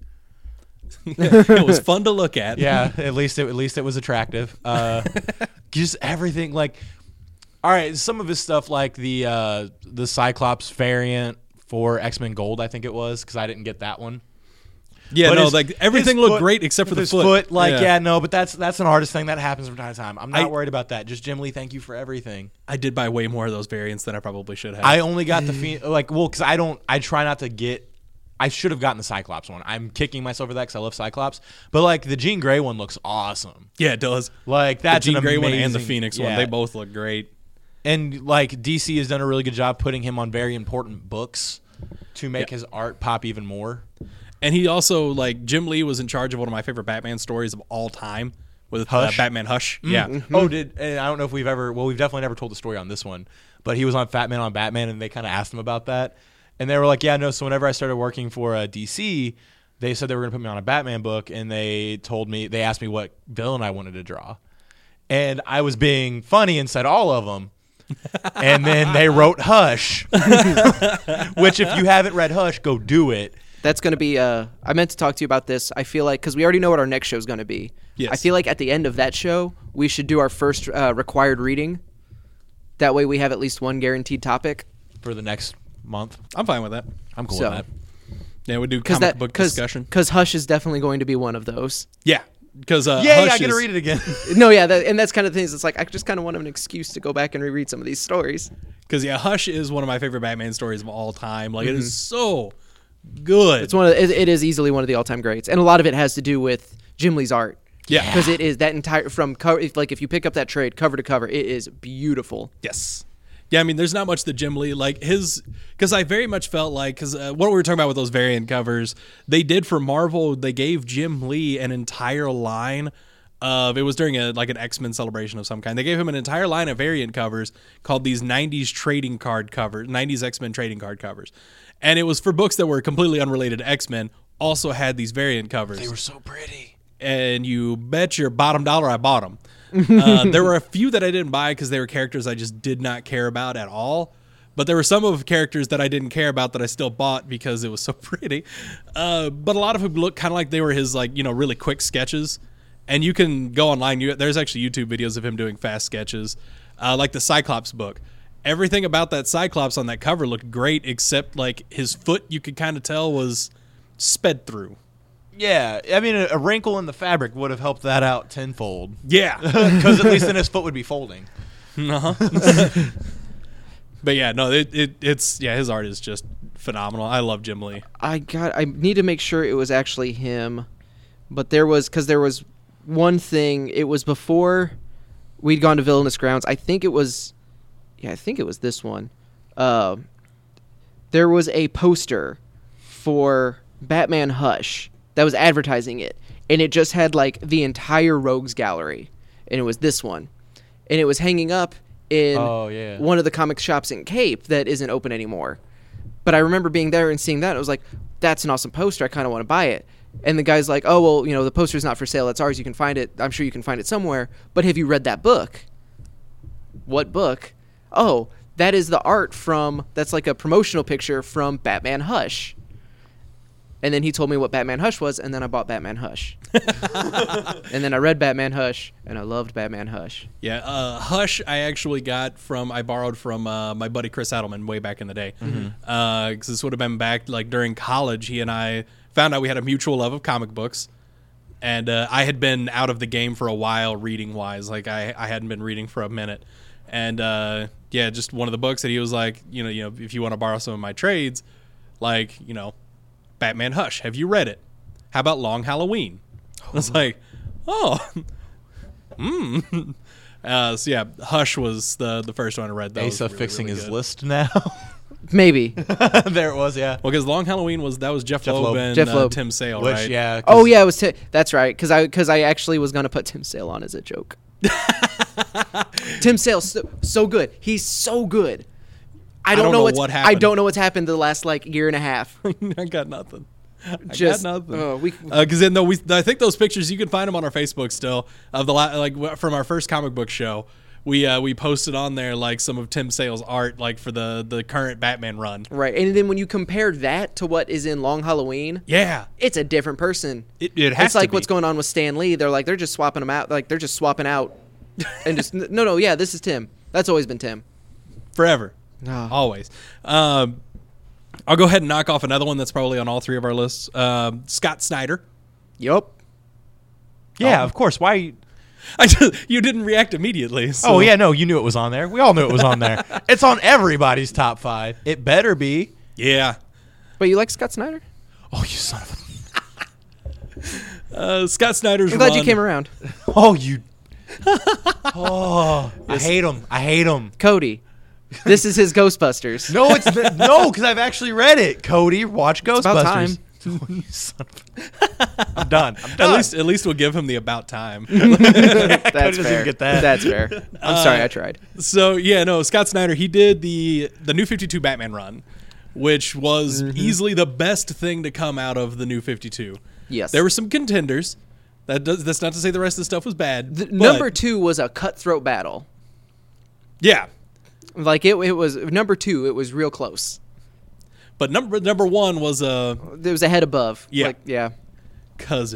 It was fun to look at. Yeah, at least it, at least it was attractive. Uh, just everything like, all right, some of his stuff like the uh, the Cyclops variant for X-Men Gold, I think it was, because I didn't get that one. yeah, But no, his- like everything his looked foot- great except for the his foot. Like, yeah. no, but that's that's an artist thing that happens from time to time. I'm not I- worried about that. Just Jim Lee, thank you for everything. I did buy way more of those variants than I probably should have. I only got the phe- like well because I don't I try not to get I should have gotten the Cyclops one. I'm kicking myself for that because I love Cyclops, but like the Jean Grey one looks awesome. yeah, it does. Like that's the Jean an Grey one and the amazing- Phoenix one, yeah. they both look great. And like D C has done a really good job putting him on very important books to make Yeah. his art pop even more. And he also like Jim Lee was in charge of one of my favorite Batman stories of all time with uh, Hush? Batman Hush. Yeah, Oh, did and I don't know if we've ever well we've definitely never told the story on this one, but he was on Fat Man on Batman and they kind of asked him about that, and they were like, yeah, no. So whenever I started working for uh, D C, they said they were going to put me on a Batman book, and they told me they asked me what villain I wanted to draw, and I was being funny and said all of them. And then they wrote Hush, which if you haven't read Hush, go do it. That's going to be. Uh, I meant to talk to you about this. I feel like because we already know what our next show is going to be. Yes. I feel like at the end of that show, we should do our first uh, required reading. That way, we have at least one guaranteed topic. For the next month, I'm fine with that. I'm cool So- with that. Yeah, we do Because comic that book cause, discussion. Because Hush is definitely going to be one of those. Yeah, because uh, Yay, Hush I get to is- read it again. No, yeah, that, and that's kind of things. It's like I just kind of want an excuse to go back and reread some of these stories. Because yeah, Hush is one of my favorite Batman stories of all time. Like it is so good. It's one of the, it, it is easily one of the all-time greats, and a lot of it has to do with Jim Lee's art. Yeah. because it is that entire from cover. If, like if you pick up that trade cover to cover, it is beautiful. Yes. Yeah, I mean, there's not much that Jim Lee like his because I very much felt like because uh, what we were talking about with those variant covers, they did for Marvel. They gave Jim Lee an entire line of it was during a like an X-Men celebration of some kind. They gave him an entire line of variant covers called these nineties trading card covers, nineties X-Men trading card covers, and it was for books that were completely unrelated to X-Men. Also had these variant covers. They were so pretty. And you bet your bottom dollar I bought them. Uh, there were a few that I didn't buy because they were characters I just did not care about at all. But there were some of characters that I didn't care about that I still bought because it was so pretty. Uh, but a lot of them look kind of like they were his like you know really quick sketches. And you can go online. You, there's actually YouTube videos of him doing fast sketches, uh, like the Cyclops book. Everything about that Cyclops on that cover looked great, except like his foot. You could kind of tell was sped through. Yeah, I mean, a, a wrinkle in the fabric would have helped that out tenfold. Yeah. Because at least then his foot would be folding. Uh-huh. But yeah, no, it, it it's yeah, his art is just phenomenal. I love Jim Lee. I got. I need to make sure it was actually him, but there was because there was one thing. It was before we'd gone to Villainous Grounds. I think it was. Yeah, I think it was this one. Uh, there was a poster for Batman Hush that was advertising it, and it just had like the entire Rogues Gallery, and it was this one, and it was hanging up in Oh, yeah. one of the comic shops in Cape that isn't open anymore. But I remember being there and seeing that. I was like, that's an awesome poster. I kind of want to buy it. And the guy's like, oh, well, you know, the poster's not for sale. That's ours. You can find it. I'm sure you can find it somewhere. But have you read that book? What book? Oh, that is the art from, that's like a promotional picture from Batman Hush. And then he told me what Batman Hush was, and then I bought Batman Hush. And then I read Batman Hush, and I loved Batman Hush. Yeah, uh, Hush I actually got from, I borrowed from uh, my buddy Chris Adelman way back in the day. Because mm-hmm. uh, this would have been back like during college. He and I found out we had a mutual love of comic books. And uh, I had been out of the game for a while reading-wise. Like, I, I hadn't been reading for a minute. And, uh, yeah, just one of the books that he was like, you know, you know, if you want to borrow some of my trades, like, you know, Batman Hush, have you read it? How about Long Halloween? I was like, oh, hmm. Uh, so yeah, Hush was the the first one I read. That Asa was really, fixing really his good. list now. Maybe. There it was, yeah. Well, because Long Halloween was that was Jeff, Jeff Loeb Loeb. and Jeff uh, Loeb. Tim Sale, Which, right? yeah. Oh yeah, it was. T- that's right. Because I because I actually was gonna put Tim Sale on as a joke. Tim Sale, so, so good. He's so good. I don't, don't know, know what's, what I happened. don't know what's happened the last like year and a half. I got nothing. I Just got nothing. uh, we Because then, though, we I think those pictures you can find them on our Facebook still of the la- like w- from our first comic book show. We uh, we posted on there like some of Tim Sale's art like for the the current Batman run. right. And then when you compare that to what is in Long Halloween, Yeah, it's a different person. it, it has It's like to be. what's going on with Stan Lee. They're like they're just swapping them out. Like they're just swapping out, and just no no yeah this is Tim. That's always been Tim. forever, Oh. always. Um, I'll go ahead and knock off another one that's probably on all three of our lists. Um, Scott Snyder. Yup. Yeah, Oh. of course. Why? I just, you didn't react immediately. So. Oh, yeah, no, you knew it was on there. We all knew it was on there. It's on everybody's top five. It better be. Yeah. But you like Scott Snyder? Oh, you son of a... Uh, Scott Snyder's I'm glad run. you came around. Oh, you... Oh, I hate him. I hate him. Cody, this is his Ghostbusters. No, it's the, no, because I've actually read it. Cody, watch Ghostbusters. about time. You son of a- I'm done. I'm At done. least, at least we'll give him the about time. That's doesn't fair. get that. That's fair. I'm sorry, I tried. So yeah, no, Scott Snyder, he did the the New fifty-two Batman run, which was Mm-hmm. easily the best thing to come out of the New fifty-two. Yes. There were some contenders. That does, that's not to say the rest of the stuff was bad. The- but- number two was a cutthroat battle. yeah, Like it, it was number two. It was real close. but number number one was a There was a head above. Yeah. Like, yeah. cause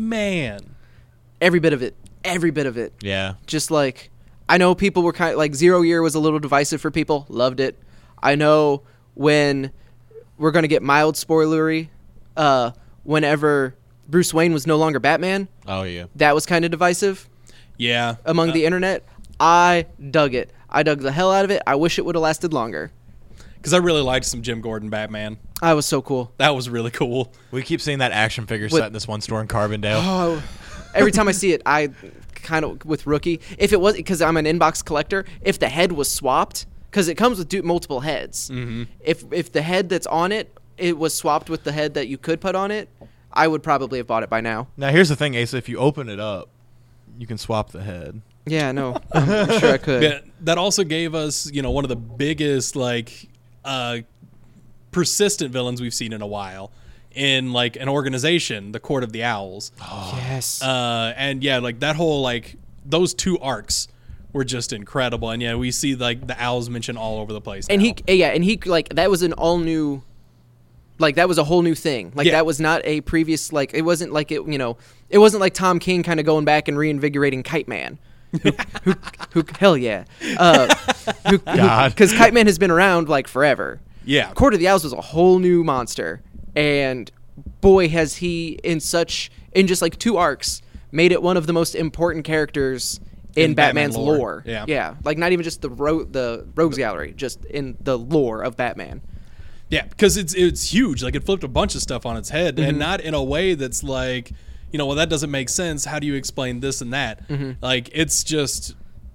man, Every bit of it. Every bit of it. Yeah. Just like I know people were kind of like Zero Year was a little divisive for people. Loved it. I know when we're gonna get mild spoilery. Uh, whenever Bruce Wayne was no longer Batman, Oh, yeah. that was kind of divisive yeah, among uh, the internet. I dug it. I dug the hell out of it. I wish it would have lasted longer. because I really liked some Jim Gordon Batman. I was so cool. That was really cool. We keep seeing that action figure What- set in this one store in Carbondale. Oh, every time I see it, I kind of with Rookie. If it was because I'm an inbox collector, if the head was swapped, because it comes with du- multiple heads. Mm-hmm. If if the head that's on it, it was swapped with the head that you could put on it, I would probably have bought it by now. Now, here's the thing, Asa. If you open it up, you can swap the head. Yeah, no, I'm sure I could. Yeah, that also gave us, you know, one of the biggest like uh, persistent villains we've seen in a while in like an organization, the Court of the Owls. Yes. Uh, and yeah, like that whole like those two arcs were just incredible. And yeah, we see like the owls mentioned all over the place. and now. he, yeah, and he like that was an all new, like that was a whole new thing. Like Yeah. that was not a previous like it wasn't like it you know it wasn't like Tom King kind of going back and reinvigorating Kite Man. who, who, who, hell yeah. Uh, who, God. Because Kite Man has been around like forever. yeah, Court of the Owls was a whole new monster, and boy has he in such in just like two arcs made it one of the most important characters in, In Batman Batman's lore. lore. Yeah. yeah, like not even just the ro- the Rogues Gallery, just in the lore of Batman. yeah, because it's it's huge. Like it flipped a bunch of stuff on its head, Mm-hmm. and not in a way that's like, you know, well that doesn't make sense. How do you explain this and that? Mm-hmm. Like it's just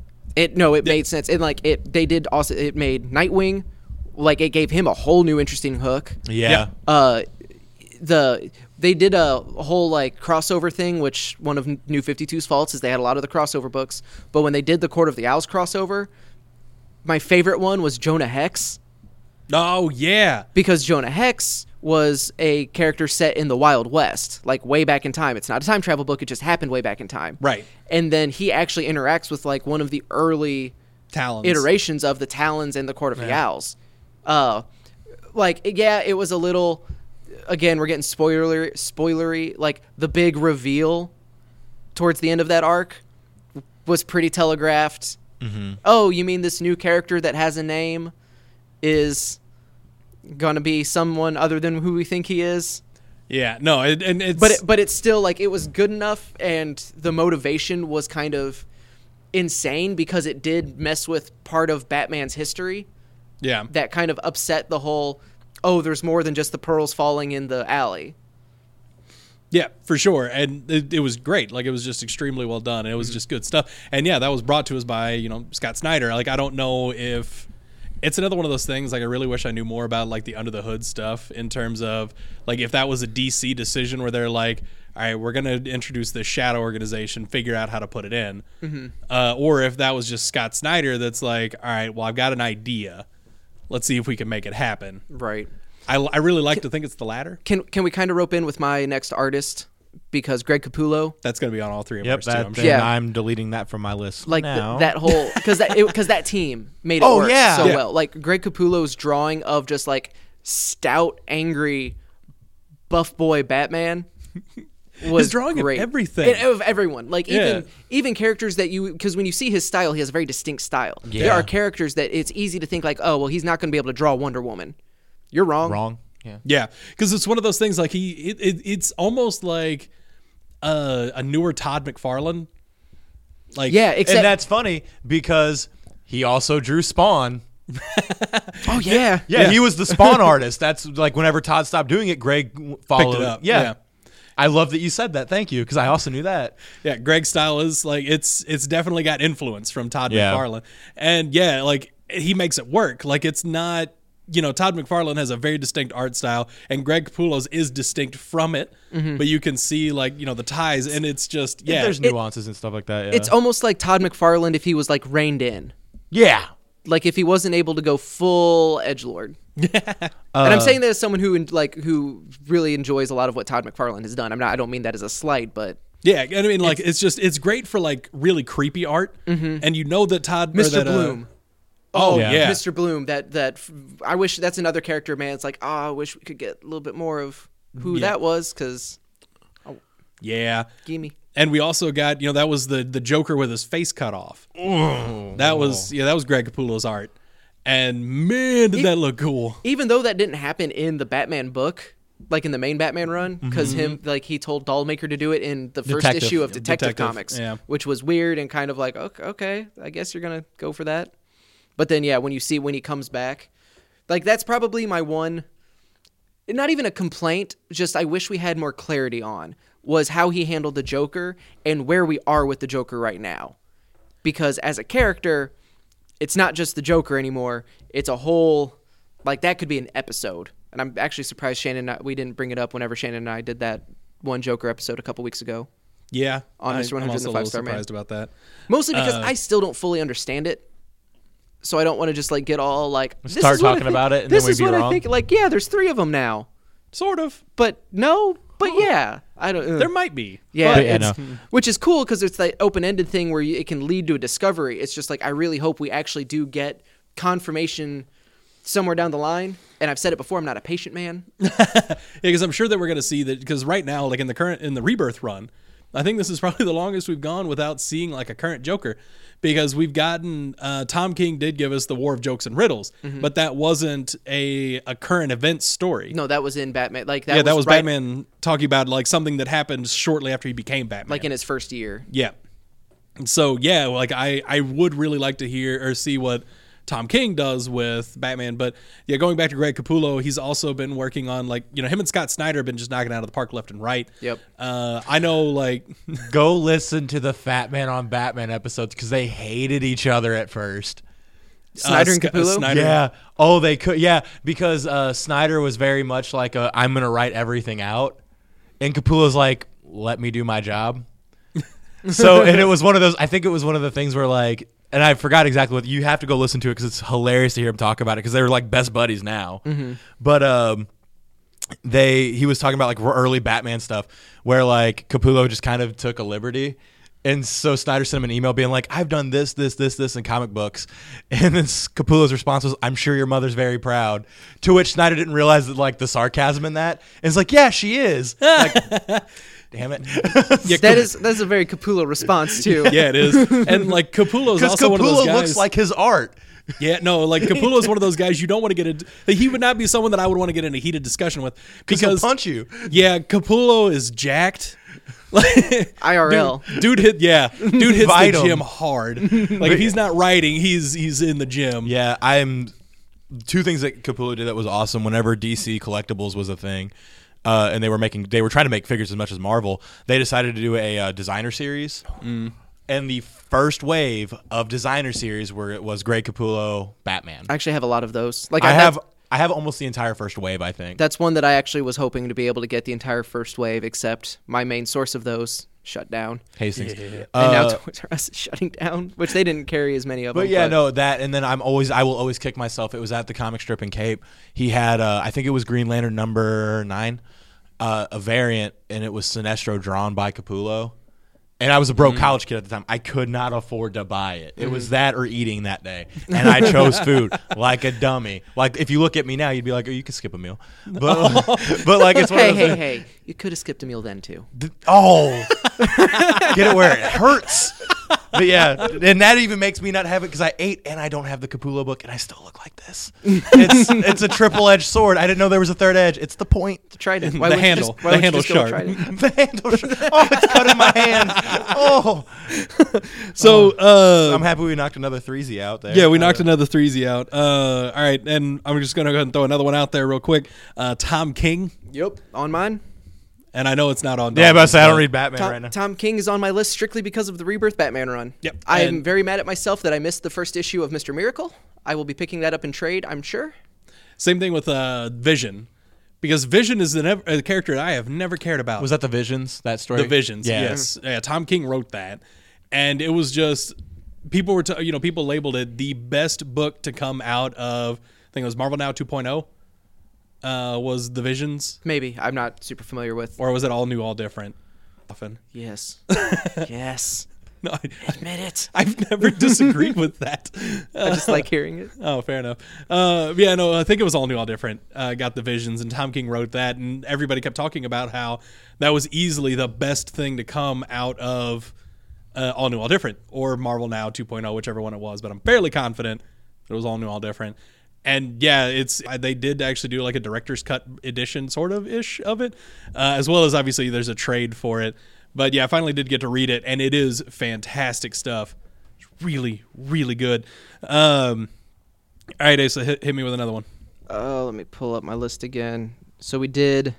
It no, it made sense, and like it they did also it made Nightwing, like it gave him a whole new interesting hook. Yeah. Yeah. Uh, the they did a whole like crossover thing, which one of New fifty-two's faults is they had a lot of the crossover books. But when they did the Court of the Owls crossover, my favorite one was Jonah Hex, oh yeah, because Jonah Hex was a character set in the Wild West, like way back in time. It's not a time travel book; it just happened way back in time. right. And then he actually interacts with like one of the early Talons. iterations of the Talons and the Court of the Yeah. Owls. Uh, like, yeah, it was a little, again, we're getting spoiler spoilery. Like the big reveal towards the end of that arc was pretty telegraphed. Mm-hmm. Oh, you mean this new character that has a name is gonna be someone other than who we think he is? Yeah, no, it, and it's but it, but it's still like it was good enough, and the motivation was kind of insane because it did mess with part of Batman's history. Yeah, that kind of upset the whole. Oh, there's more than just the pearls falling in the alley. Yeah, for sure, and it, it was great. Like it was just extremely well done, and it was just good stuff. And yeah, that was brought to us by you know Scott Snyder. Like I don't know if. It's another one of those things, like, I really wish I knew more about, like, the under-the-hood stuff in terms of, like, if that was a D C decision where they're like, all right, we're going to introduce this shadow organization, figure out how to put it in. Mm-hmm. Uh, or if that was just Scott Snyder that's like, all right, well, I've got an idea. Let's see if we can make it happen. Right. I, I really like to think it's the latter. Can can we kind of rope in with my next artist? Because Greg Capullo. That's going to be on all three of yep, ours, too, that, I'm sure. Yeah, I'm deleting that from my list like now. Th- that whole because that because that team made it oh, work yeah. so yeah. well. Like Greg Capullo's drawing of just like stout, angry, buff boy Batman was His drawing great. of everything, it, of everyone. Like even yeah. even characters that you because when you see his style, he has a very distinct style. Yeah. There are characters that it's easy to think like, oh well, he's not going to be able to draw Wonder Woman. You're wrong. Wrong. Yeah. Yeah, because it's one of those things like he it, it, it's almost like. Uh, a newer Todd McFarlane, like Yeah, except and that's funny because he also drew Spawn. oh yeah. Yeah, Yeah. he was the Spawn artist. That's like whenever Todd stopped doing it, Greg followed Picked it up. Yeah. Yeah. I love that you said that. Thank you, because I also knew that. yeah, Greg's style is like it's it's definitely got influence from Todd Yeah. McFarlane, and yeah, like he makes it work. Like it's not. You know, Todd McFarlane has a very distinct art style, and Greg Capullo's is distinct from it. Mm-hmm. But you can see, like, you know, the ties, and it's just, yeah. There's nuances and stuff like that. Yeah. It's almost like Todd McFarlane if he was like reined in. yeah. Like if he wasn't able to go full edgelord. and I'm saying that as someone who like who really enjoys a lot of what Todd McFarlane has done. I'm not. I don't mean that as a slight, but Yeah, I mean, like, it's, it's just, it's great for, like, really creepy art. Mm-hmm. And you know that Todd... or Mister that, uh, Bloom. Oh, Yeah. yeah. Mister Bloom. That that I wish that's another character, man. It's like, oh, I wish we could get a little bit more of who Yeah. that was, because Yeah. gimme. And we also got, you know, that was the the Joker with his face cut off. Oh. That was, yeah, that was Greg Capullo's art. And man, did He- that look cool. Even though that didn't happen in the Batman book, like in the main Batman run, because him like he told Dollmaker to do it in the first Detective. issue of Detective, Detective, Comics, yeah. which was weird and kind of like okay, okay, I guess you're gonna go for that. But then yeah, when you see when he comes back, like that's probably my one. Not even a complaint, just I wish we had more clarity on was how he handled the Joker and where we are with the Joker right now, because as a character, it's not just the Joker anymore. It's a whole like that could be an episode. And I'm actually surprised Shannon and I, we didn't bring it up whenever Shannon and I did that one Joker episode a couple weeks ago. Yeah. On I, Mister one hundred I'm also and the a little Five-Star Man. surprised about that. Mostly because Uh, I still don't fully understand it. So I don't want to just like get all like this Start is what I talking think- about it and this then we'd is be what I wrong. think. Like yeah, there's three of them now, Sort of. but no, but yeah, I don't. uh. There might be. Yeah, But, yeah, it's, no. which is cool because it's that open-ended thing where you, it can lead to a discovery. It's just like I really hope we actually do get confirmation somewhere down the line. And I've said it before, I'm not a patient man. Yeah, because I'm sure that we're going to see that, because right now, like in the current, in the Rebirth run, I think this is probably the longest we've gone without seeing like a current Joker, because we've gotten, uh, Tom King did give us the War of Jokes and Riddles, Mm-hmm. but that wasn't a, a current event story. No, that was in Batman. Like that yeah, was that was right, Batman talking about like something that happened shortly after he became Batman. like in his first year. Yeah. So yeah, like I, I would really like to hear or see what Tom King does with Batman. But yeah, going back to Greg Capullo, he's also been working on like, you know, him and Scott Snyder have been just knocking out of the park left and right. Yep. Uh, I know like Go listen to the Fat Man on Batman episodes because they hated each other at first. Snyder uh, and Sc- uh, Capullo? Snyder. Yeah. Oh, they could. Yeah, because uh, Snyder was very much like a, I'm gonna write everything out, and Capullo's like, let me do my job. So, and it was one of those. I think it was one of the things where like, and I forgot exactly what you have to go listen to it because it's hilarious to hear him talk about it because they were like best buddies now. Mm-hmm. But um, they he was talking about like early Batman stuff where like Capullo just kind of took a liberty. And so Snyder sent him an email being like, I've done this, this, this, this in comic books. And then Capullo's response was, I'm sure your mother's very proud. To which Snyder didn't realize that, like, the sarcasm in that. And it's like, yeah, she is. Like, damn it. Yeah, that is that's a very Capullo response, too. Yeah, it is. And, like, Capullo's also Capullo one of those guys. looks like his art. Yeah, no, like Capullo's one of those guys you don't want to get into. He would not be someone that I would want to get in a heated discussion with because he'll punch you. Yeah, Capullo is jacked. I R L. Dude, dude hit yeah. Dude hits Fight the him. gym hard. Like if he's not writing, he's he's in the gym. Yeah, I'm two things that Capullo did that was awesome. Whenever D C collectibles was a thing, uh, and they were making they were trying to make figures as much as Marvel, they decided to do a uh, designer series. Mm. And the first wave of designer series where it was Greg Capullo Batman. I actually have a lot of those. Like I, I have that, I have almost the entire first wave, I think. That's one that I actually was hoping to be able to get the entire first wave, except my main source of those shut down. Hastings. Yeah. And Uh, now Toys R Us is shutting down, which they didn't carry as many of them. But yeah, no, that, and then I'm always, I will always kick myself. It was at the comic strip in Cape. He had, uh, I think it was Green Lantern number nine, uh, a variant, and it was Sinestro drawn by Capullo. And I was a broke mm. college kid at the time. I could not afford to buy it. It mm. was that or eating that day. And I chose food like a dummy. Like, if you look at me now, you'd be like, oh, you could skip a meal. But, but like, it's one hey, of those hey, things. hey. You could have skipped a meal then, too. Oh. Get it where it hurts. But yeah, and that even makes me not have it because I ate and I don't have the Capullo book and I still look like this. It's it's a triple-edged sword. I didn't know there was a third edge. It's the point. Try it. Why the handle. Just, why the handle handle sharp. sharp. The handle sharp. Oh, it's cutting my hand. Oh. So uh, I'm happy we knocked another threezy out there. Yeah, we knocked uh, another threezy out. Uh, all right, and I'm just going to go ahead and throw another one out there real quick. Uh, Tom King. Yep. On mine. And I know it's not on. Yeah, but I say I don't but- read Batman Tom, right now. Tom King is on my list strictly because of the Rebirth Batman run. Yep. I'm And- very mad at myself that I missed the first issue of Mister Miracle. I will be picking that up in trade, I'm sure. Same thing with uh, Vision, because Vision is an, a character I have never cared about. Was that the Visions, that story? The Visions, Yeah. yes. Yeah, Tom King wrote that, and it was just people were, t- you know, people labeled it the best book to come out of. I think it was Marvel Now two point oh. Uh, was the Visions, Maybe. I'm not super familiar with. or was it All New, All Different? Often. Yes. yes. No, I, Admit it. I've never disagreed with that. I just like hearing it. Oh, fair enough. Uh, yeah, no, I think it was All New, All Different. Uh, got the Visions, and Tom King wrote that, and everybody kept talking about how that was easily the best thing to come out of uh, All New, All Different, or Marvel Now two point oh, whichever one it was. But I'm fairly confident it was All New, All Different. And yeah, it's they did actually do like a director's cut edition, sort of ish of it, uh, as well as obviously there's a trade for it. But yeah, I finally did get to read it, and it is fantastic stuff. It's really, really good. Um, all right, Asa, hit, hit me with another one. Oh, let me pull up my list again. So we did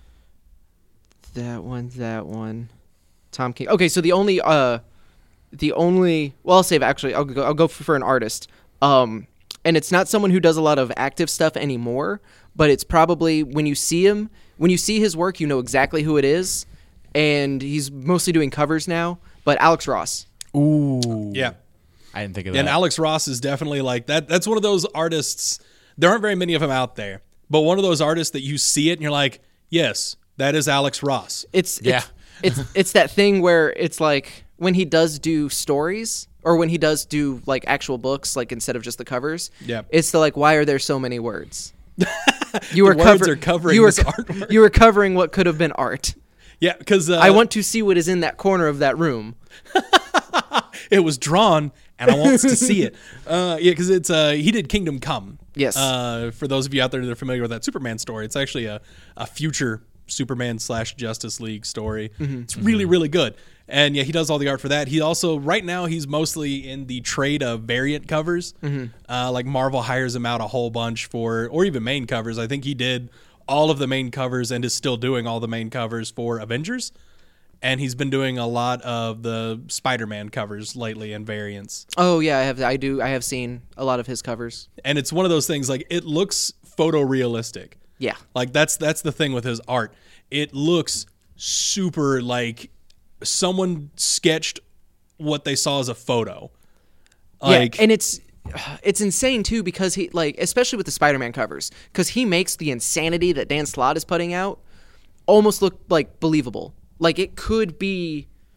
that one, that one, Tom King. Okay, so the only, uh, the only, well, I'll save actually. I'll go. I'll go for, for an artist. Um, and it's not someone who does a lot of active stuff anymore, but it's probably when you see him, when you see his work, you know exactly who it is. And he's mostly doing covers now, but Alex Ross. Ooh. Yeah. I didn't think of that. And Alex Ross is definitely like that. That's one of those artists. There aren't very many of them out there, but one of those artists that you see it and you're like, yes, that is Alex Ross. It's Yeah. It's, it's it's that thing where it's like when he does do stories or when he does do like actual books, like instead of just the covers. Yeah. It's the like, why are there so many words? You were The words cover- are covering you were this co- artwork. You were covering what could have been art. Yeah, because uh, I want to see what is in that corner of that room. it was drawn and I want to see it. Uh, yeah, because it's uh, he did Kingdom Come. Yes. Uh, for those of you out there that are familiar with that Superman story, it's actually a, a future Superman slash Justice League story. Mm-hmm. It's really, really good. And yeah, he does all the art for that. He also, right now, he's mostly in the trade of variant covers. Mm-hmm. Uh, like Marvel hires him out a whole bunch for, or even main covers. I think he did all of the main covers and is still doing all the main covers for Avengers. And he's been doing a lot of the Spider-Man covers lately and variants. Oh yeah, I have. I do. I have seen a lot of his covers. And it's one of those things like it looks photorealistic. Yeah. Like that's that's the thing with his art. It looks super like someone sketched what they saw as a photo. Like yeah, and it's it's insane too because he like especially with the Spider-Man covers because he makes the insanity that Dan Slott is putting out almost look like believable. Like it could be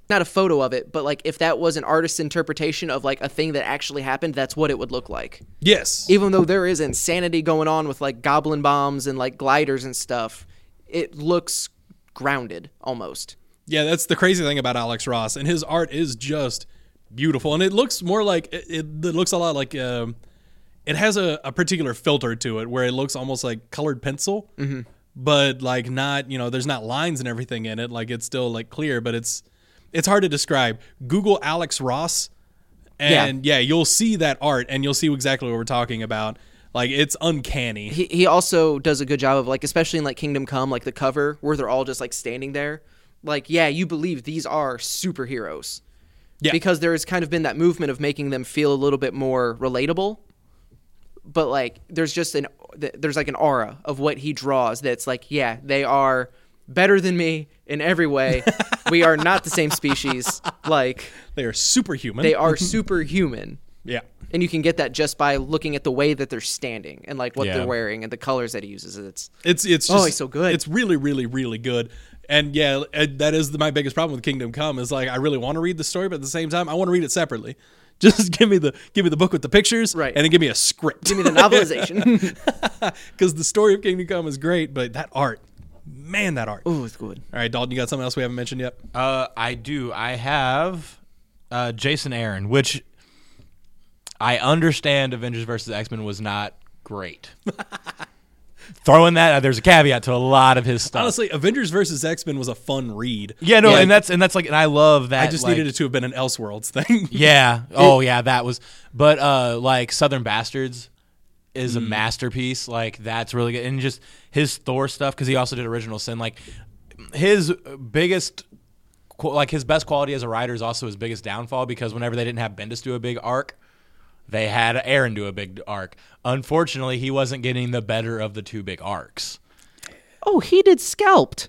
not a photo of it, but like if that was an artist's interpretation of like a thing that actually happened, that's what it would look like. Yes. Even though there is insanity going on with like goblin bombs and like gliders and stuff, it looks grounded almost. Yeah, that's the crazy thing about Alex Ross, and his art is just beautiful, and it looks more like it, it, it looks a lot like um, it has a, a particular filter to it where it looks almost like colored pencil, mm-hmm. but like not, you know, there's not lines and everything in it, like it's still like clear, but it's it's hard to describe. Google Alex Ross, and yeah, yeah you'll see that art, and you'll see exactly what we're talking about. Like, it's uncanny. He he also does a good job of, like, especially in, like, Kingdom Come, like, the cover, where they're all just, like, standing there. Like, yeah, you believe these are superheroes. Yeah. Because there has kind of been that movement of making them feel a little bit more relatable. But, like, there's just an, there's, like, an aura of what he draws that's, like, yeah, they are better than me in every way. We are not the same species. Like, they are superhuman. They are superhuman. Yeah. And you can get that just by looking at the way that they're standing and like what Yeah. they're wearing and the colors that he uses. It's it's it's oh, just, he's so good. It's really, really, really good. And yeah, that is the, my biggest problem with Kingdom Come is like I really want to read the story, but at the same time, I want to read it separately. Just give me the give me the book with the pictures, right. and then give me a script. Give me the novelization. Because the story of Kingdom Come is great, but that art, man, that art. Oh, it's good. All right, Dalton, you got something else we haven't mentioned yet? Uh, I do. I have uh, Jason Aaron, which I understand Avengers versus X-Men was not great. Throwing that, uh, there's a caveat to a lot of his stuff. Honestly, Avengers versus X-Men was a fun read. Yeah, no, yeah. and that's and that's like, and I love that. I just like, needed it to have been an Elseworlds thing. Yeah. Oh, yeah, that was. But uh, like Southern Bastards is a Mm. masterpiece. Like that's really good, and just his Thor stuff because he also did Original Sin. Like his biggest, like his best quality as a writer is also his biggest downfall because whenever they didn't have Bendis do a big arc, they had Aaron do a big arc. Unfortunately, he wasn't getting the better of the two big arcs. Oh, he did Scalped.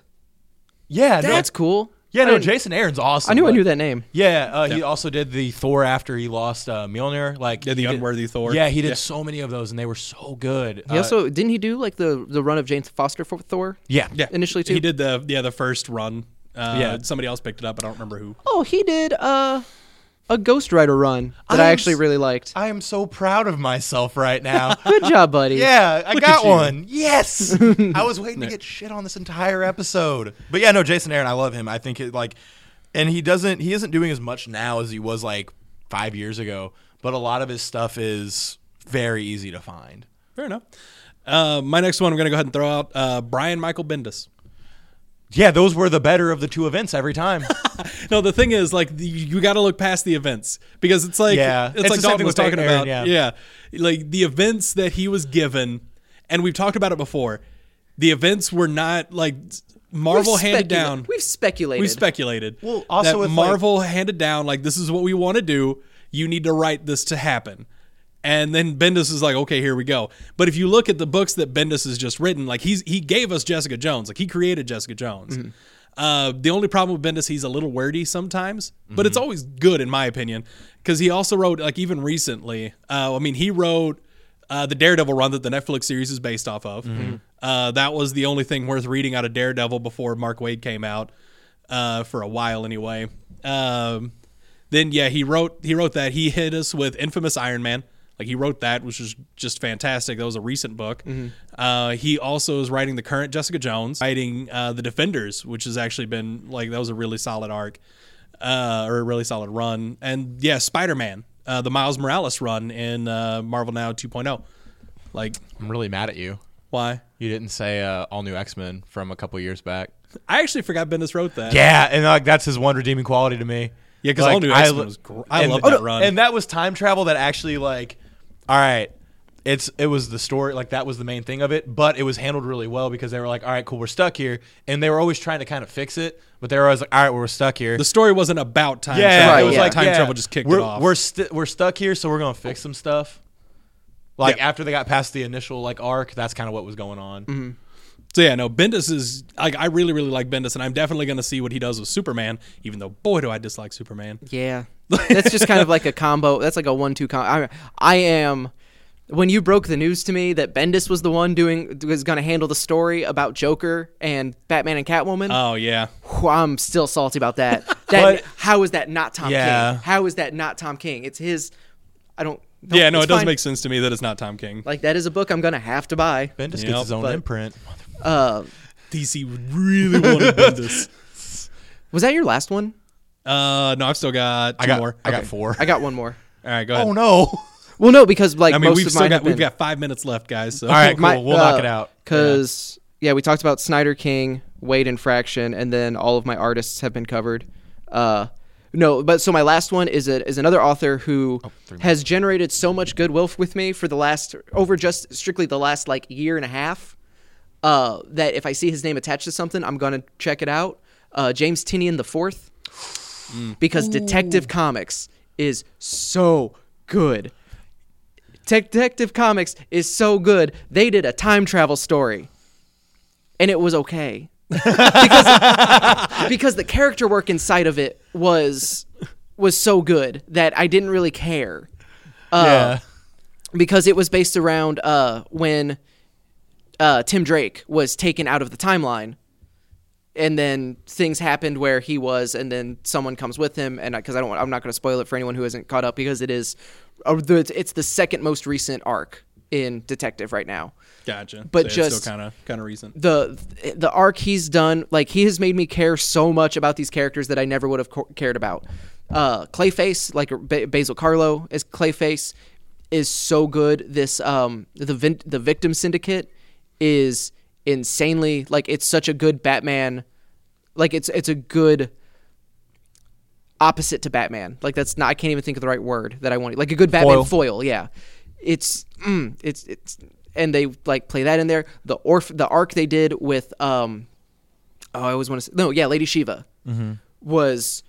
Yeah, That's no, cool. Yeah, I no, didn't- Jason Aaron's awesome. I knew I but- knew that name. Yeah, uh, he Yeah. also did the Thor after he lost uh, Mjolnir. Like Yeah, the he did- Unworthy Thor. Yeah, he did Yeah. so many of those, and they were so good. He also didn't he do like the the run of James Foster for Thor? yeah, Yeah, Initially, too? He did the yeah the first run. Uh, Yeah. somebody else picked it up. I don't remember who. Oh, he did uh, a Ghost Rider run that I, I am actually s- really liked. I am so proud of myself right now. Good job, buddy. Yeah, I Look got at you. one. Yes, I was waiting to get shit on this entire episode. But yeah, no, Jason Aaron, I love him. I think it like, and he doesn't, he isn't doing as much now as he was like five years ago. But a lot of his stuff is very easy to find. Fair enough. Uh, my next one, I'm going to go ahead and throw out uh, Brian Michael Bendis. Yeah, those were the better of the two events every time. No, the thing is, like, the, you got to look past the events because it's like, Yeah. it's, It's like the same Dalton thing was with talking Aaron, about. yeah. yeah, like the events that he was given, and we've talked about it before. The events were not like Marvel We've handed specula- down. We've speculated. We speculated. Well, also that with, like- Marvel handed down, like, this is what we want to do. You need to write this to happen. And then Bendis is like, okay, here we go. But if you look at the books that Bendis has just written, like he's he gave us Jessica Jones, like he created Jessica Jones. Mm-hmm. Uh, the only problem with Bendis, he's a little wordy sometimes, but it's always good in my opinion because he also wrote, like even recently. Uh, I mean, he wrote uh, the Daredevil run that the Netflix series is based off of. Uh, that was the only thing worth reading out of Daredevil before Mark Waid came out uh, for a while, anyway. Um, then yeah, he wrote he wrote that. He hit us with Infamous Iron Man. Like he wrote that, which was just fantastic. That was a recent book. Mm-hmm. Uh, he also is writing the current Jessica Jones, writing uh, the Defenders, which has actually been like that was a really solid arc, uh, or a really solid run. And yeah, Spider-Man, uh, the Miles Morales run in uh, Marvel Now two point oh. Like, I'm really mad at you. why? You didn't say uh, All New X-Men from a couple years back. I actually forgot Bendis wrote that. Yeah, and like that's his one redeeming quality to me. Yeah, 'cause Like, All New I X-Men lo- was gr- I and- love oh, that no, run. And that was time travel that actually like, all right, it's it was the story, like that was the main thing of it, but it was handled really well because they were like, all right, cool, we're stuck here, and they were always trying to kind of fix it, but they were always like, all right, well, we're stuck here. The story wasn't about time yeah, travel. Right, it was yeah. like time yeah, travel just kicked we're, it off. We're st- we're stuck here, so we're gonna fix some stuff. Like Yeah. after they got past the initial like arc, that's kind of what was going on. Mm-hmm. So yeah, no, Bendis is like I really, really like Bendis, and I'm definitely going to see what he does with Superman. Even though, boy, do I dislike Superman. Yeah, that's just kind of like a combo. That's like a one-two combo. I, I am when you broke the news to me that Bendis was the one doing was going to handle the story about Joker and Batman and Catwoman, Oh yeah. whew, I'm still salty about that. That But- how is that not Tom Yeah. King? How is that not Tom King? It's his. I don't. No, Yeah, no, it's it does fine. make sense to me that it's not Tom King. Like that is a book I'm going to have to buy. Bendis Yep, gets his own but- imprint. Uh, D C really wanted Bendis. was that your last one? Uh, no, I've still got two I got more. I got four. I got one more. All right, go ahead. Oh no! Well, no, because like I mean, most we've of still mine got have been, we've got five minutes left, guys. So All right, cool. My- we'll uh, knock it out. Because yeah. we talked about Snyder King, Wade and Fraction, and then all of my artists have been covered. Uh, no, but so my last one is a, is another author who Oh, three has generated so much goodwill with me for the last over just strictly the last like year and a half. Uh, that if I see his name attached to something, I'm gonna check it out. Uh, James Tynion the Fourth, because Detective Comics is so good. Detective Comics is so good. They did a time travel story, and it was okay because because the character work inside of it was was so good that I didn't really care. Uh, Yeah. because it was based around uh, when uh, Tim Drake was taken out of the timeline, and then things happened where he was, and then someone comes with him, and because I don't, want, I'm not going to spoil it for anyone who hasn't caught up because it is, uh, the, it's the second most recent arc in Detective right now. Gotcha. But So it's just- still kind of kind of recent. the the arc he's done, like he has made me care so much about these characters that I never would have co- cared about. Uh, Clayface, like ba- Basil Carlo as Clayface, is so good. This um the vin- the Victim Syndicate is insanely like it's such a good Batman. Like it's it's a good opposite to Batman. Like that's not I can't even think of the right word that I want. Like a good Batman Foil. foil. Yeah, it's mm, it's it's and they like play that in there. The orf the arc they did with um oh I always want to say no yeah Lady Shiva was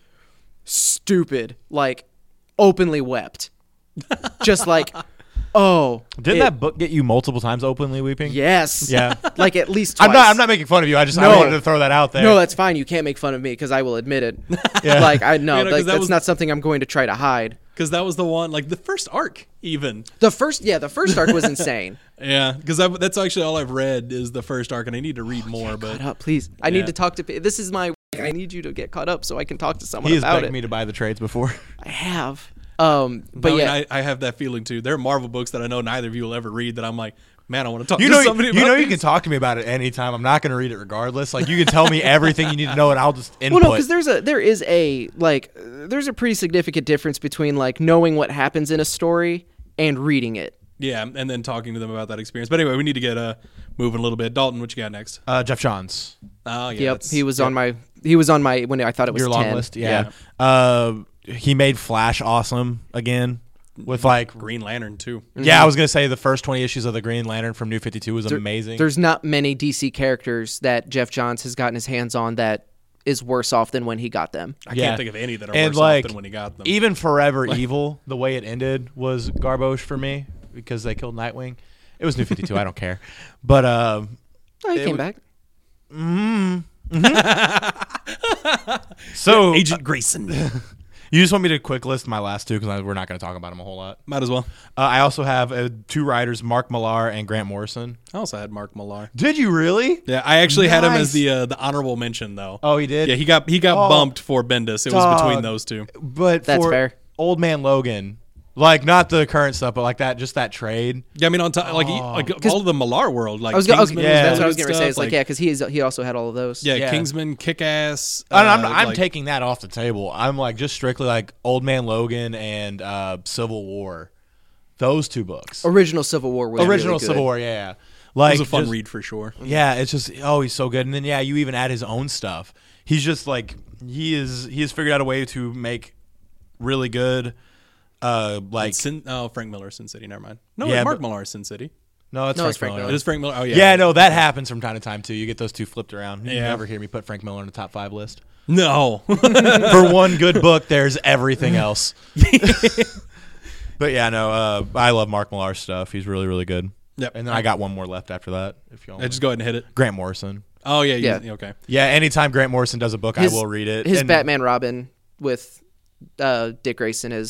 stupid, like openly wept, just like oh Didn't it- that book get you multiple times openly weeping? yes Yeah. like at least twice. I'm not. I'm not making fun of you. I just. I No. wanted to throw that out there. No, that's fine. You can't make fun of me because I will admit it. Yeah. Like I know You know, 'cause like, that that's was- not something I'm going to try to hide. Because that was the one, like the first arc, even. The first, yeah, the first arc was insane. Yeah, because that's actually all I've read is the first arc, and I need to read more. But Caught up, please. I Yeah. need to talk to. pe- This is my. I need you to get caught up so I can talk to someone He has about begged it. me to buy the trades before. I have. Um, but I mean, yeah, I, I have that feeling too. There are Marvel books that I know neither of you will ever read that I'm like, man, I want to talk You to know. somebody You about know. You these. can talk to me about it anytime. I'm not going to read it regardless. Like you can tell me everything you need to know, and I'll just input. well, no, because there's a there is a like there's a pretty significant difference between like knowing what happens in a story and reading it. Yeah, and then talking to them about that experience. But anyway, we need to get uh moving a little bit. Dalton, what you got next? uh, Jeff Johns, Oh yeah, yep, that's- he was yep. on my he was on my when I thought it was your long ten. list. Yeah. Uh, he made Flash awesome again with like. Green Lantern too. Yeah, I was gonna say the first twenty issues of the Green Lantern from New fifty-two was amazing. There's not many D C characters that Jeff Johns has gotten his hands on that is worse off than when he got them. I Yeah. can't think of any that are And, worse like, off than when he got them. Even Forever Evil, the way it ended was garbage for me because they killed Nightwing. It was New fifty-two. I don't care, but um, Oh, he It came was- back. so Agent Grayson. you just want me to quick list my last two because we're not going to talk about them a whole lot. Might as well. Uh, I also have uh, two writers, Mark Millar and Grant Morrison. I also had Mark Millar. Did you really? Yeah, I actually had him Nice. as the uh, the honorable mention though. Oh, he did. Yeah, he got he got Oh. bumped for Bendis. It was Dog. between those two. But That's for fair. Old Man Logan, like not the current stuff, but like that, just that trade. Yeah, I mean on top like he- Oh. like all of the Millar world. Like I was gonna, okay, Kingsman yeah. that's what I really was good going to say. stuff, It's like, yeah, because he is he also had all of those. yeah, Yeah. Kingsman, Kick Ass. Uh, I'm, I'm like, taking that off the table. I'm like just strictly like Old Man Logan and uh, Civil War. Those two books. Original Civil War was Original really good. Civil War, yeah. yeah. It Like was a fun just- read for sure. Yeah, it's just oh, he's so good. And then yeah, you even add his own stuff. He's just like he is. He has figured out a way to make really good. Uh, like Sin, oh, Frank Miller, Sin City. Never mind. No, Yeah, Mark but- Millar, Sin City. no, it's No, Frank, it's Frank Miller. Miller. It is Frank Miller. Oh yeah. Yeah, no, that happens from time to time too. You get those two flipped around. You Yeah. never hear me put Frank Miller in the top five list. No. For one good book, there's everything else. But yeah, no, uh, I love Mark Millar's stuff. He's really, really good. Yep. And then I got one more left after that. If you Yeah, want, just go ahead and hit it. Grant Morrison. Oh yeah. you- Yeah. Okay. Yeah, anytime Grant Morrison does a book, His- I will read it. His And- Batman Robin with uh, Dick Grayson is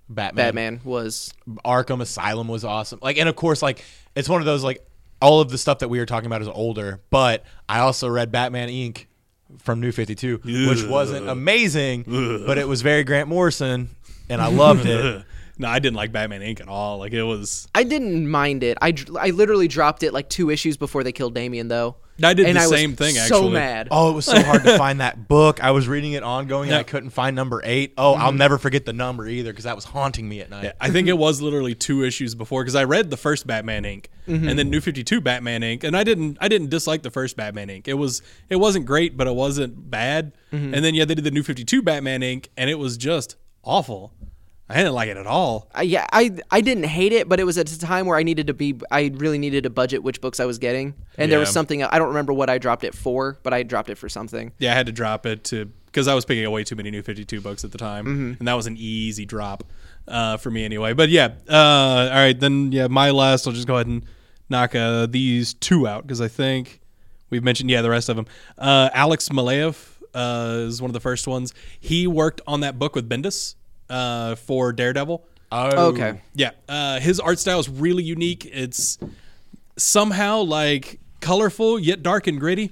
Batman. Batman was Arkham Asylum was awesome. Like, and of course, like it's one of those like all of the stuff that we were talking about is older. But I also read Batman Incorporated from New fifty-two, which wasn't amazing, but it was very Grant Morrison, and I loved it. No, I didn't like Batman Incorporated at all. Like it was. I didn't mind it. I, dr- I literally dropped it like two issues before they killed Damian, though. I did and the I same was thing. So Actually, mad. Oh, it was so hard to find that book. I was reading it ongoing, and Yeah. I couldn't find number eight. Oh, mm-hmm. I'll never forget the number either because that was haunting me at night. Yeah, I think it was literally two issues before because I read the first Batman Incorporated mm-hmm. and then New fifty-two Batman Incorporated, and I didn't I didn't dislike the first Batman Incorporated. It was it wasn't great, but it wasn't bad. Mm-hmm. And then yeah, they did the New fifty-two Batman Incorporated, and it was just awful. I didn't like it at all. I, yeah, I I didn't hate it, but it was at a time where I needed to be. I really needed to budget which books I was getting, and there was Yeah. something I don't remember what I dropped it for, but I dropped it for something. Yeah, I had to drop it to because I was picking up way too many New fifty-two books at the time, Mm-hmm. and that was an easy drop uh, for me anyway. But yeah, uh, all right, then yeah, my last. I'll just go ahead and knock uh, these two out because I think we've mentioned yeah the rest of them. Uh, Alex Maleev uh, is one of the first ones. He worked on that book with Bendis uh, for Daredevil. Oh, Okay. Yeah, uh, his art style is really unique. It's somehow like colorful yet dark and gritty.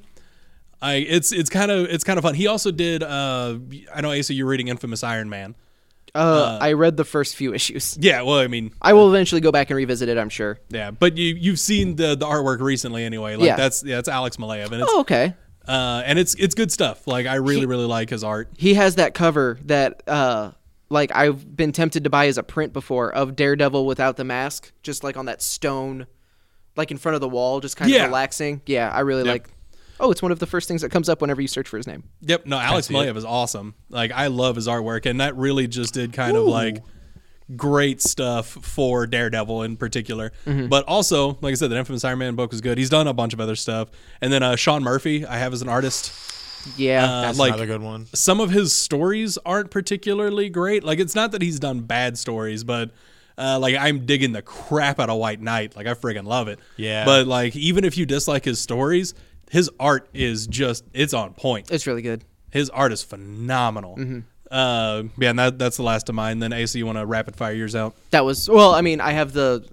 I it's it's kind of it's kind of fun. He also did. Uh, I know, Asa, you're reading Infamous Iron Man. Uh, I read the first few issues. Yeah, well, I mean, I will eventually go back and revisit it, I'm sure. yeah, but you you've seen the the artwork recently anyway. Like Yeah. that's yeah, it's Alex Maleev, and it's Oh, okay. uh, and it's it's good stuff. Like I really really like his art. He has that cover that, uh, like, I've been tempted to buy as a print before of Daredevil without the mask, just like on that stone, like in front of the wall, just kind Yeah. of relaxing. Yeah, I really Yep. like. Oh, it's one of the first things that comes up whenever you search for his name. Yep, no, Alex see it. Maleev is awesome. Like I love his artwork, and that really just did kind of Ooh. like great stuff for Daredevil in particular. Mm-hmm. But also, like I said, the Infamous Iron Man book was good. He's done a bunch of other stuff, and then uh, Sean Murphy, I have as an artist. Yeah. Uh, That's like another good one. some of his stories aren't particularly great. Like it's not that he's done bad stories, but uh, like I'm digging the crap out of White Knight. Like I friggin' love it. Yeah. But like even if you dislike his stories, his art is just it's on point. it's really good. His art is phenomenal. Mm-hmm. Uh, yeah, and that, that's the last of mine. Then Asa, you want to rapid fire yours out? That was well. I mean, I have the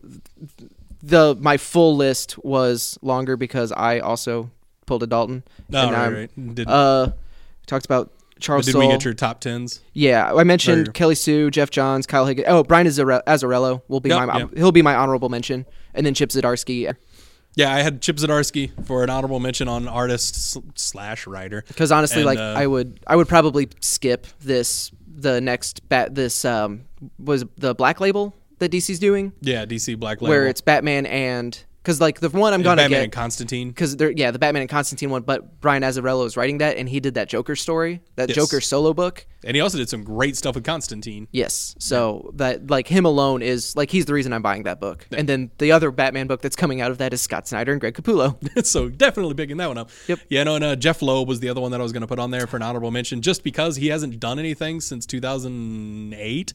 the my full list was longer because I also pulled a Dalton. Oh, And right, I'm- right. Did, Uh, talked about Charles did Soule. we get your top tens? Yeah, I mentioned Or- Kelly Sue, Jeff Johns, Kyle Higgins. Oh, Brian Azzare- Azzarello will be Yep, my yep. he'll be my honorable mention, and then Chip Zdarsky. Yeah, I had Chip Zdarsky for an honorable mention on artist sl- slash writer. Because honestly, And, like uh, I would, I would probably skip this the next bat. This um was the Black Label that D C's doing, Yeah, D C Black Label. where it's Batman and because like the one I'm It's gonna Batman get and Constantine. because they're yeah the Batman and Constantine one, but Brian Azzarello is writing that, and he did that Joker story, that Yes. Joker solo book. And he also did some great stuff with Constantine. Yes, so that like him alone is like he's the reason I'm buying that book. And then the other Batman book that's coming out of that is Scott Snyder and Greg Capullo. So definitely picking that one up. Yep. Yeah, no, and uh, Jeff Loeb was the other one that I was going to put on there for an honorable mention, just because he hasn't done anything since two thousand eight.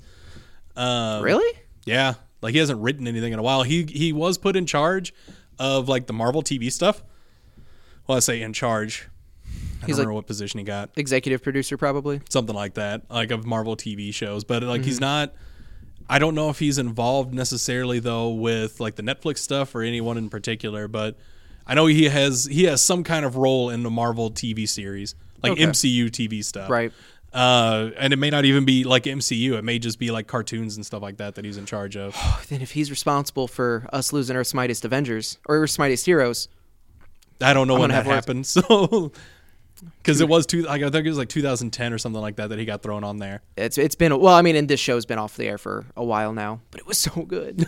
Um, Really? Yeah, like he hasn't written anything in a while. He he was put in charge of like the Marvel T V stuff. Well, I say in charge. I He's don't like- remember what position he got. Executive producer probably. Something like that, like of Marvel T V shows. But like Mm-hmm. he's not. I don't know if he's involved necessarily though with like the Netflix stuff or anyone in particular, but I know he has he has some kind of role in the Marvel T V series, like Okay. M C U T V stuff. Right. Uh, and it may not even be like M C U. It may just be like cartoons and stuff like that that he's in charge of. Then if he's responsible for us losing Earth's Mightiest Avengers or Earth's Mightiest Heroes, I don't know I'm when gonna that have words. happened. So, because it was two, like I think it was like two thousand ten or something like that that he got thrown on there. it's it's been well. I mean, and this show's been off the air for a while now, but it was so good.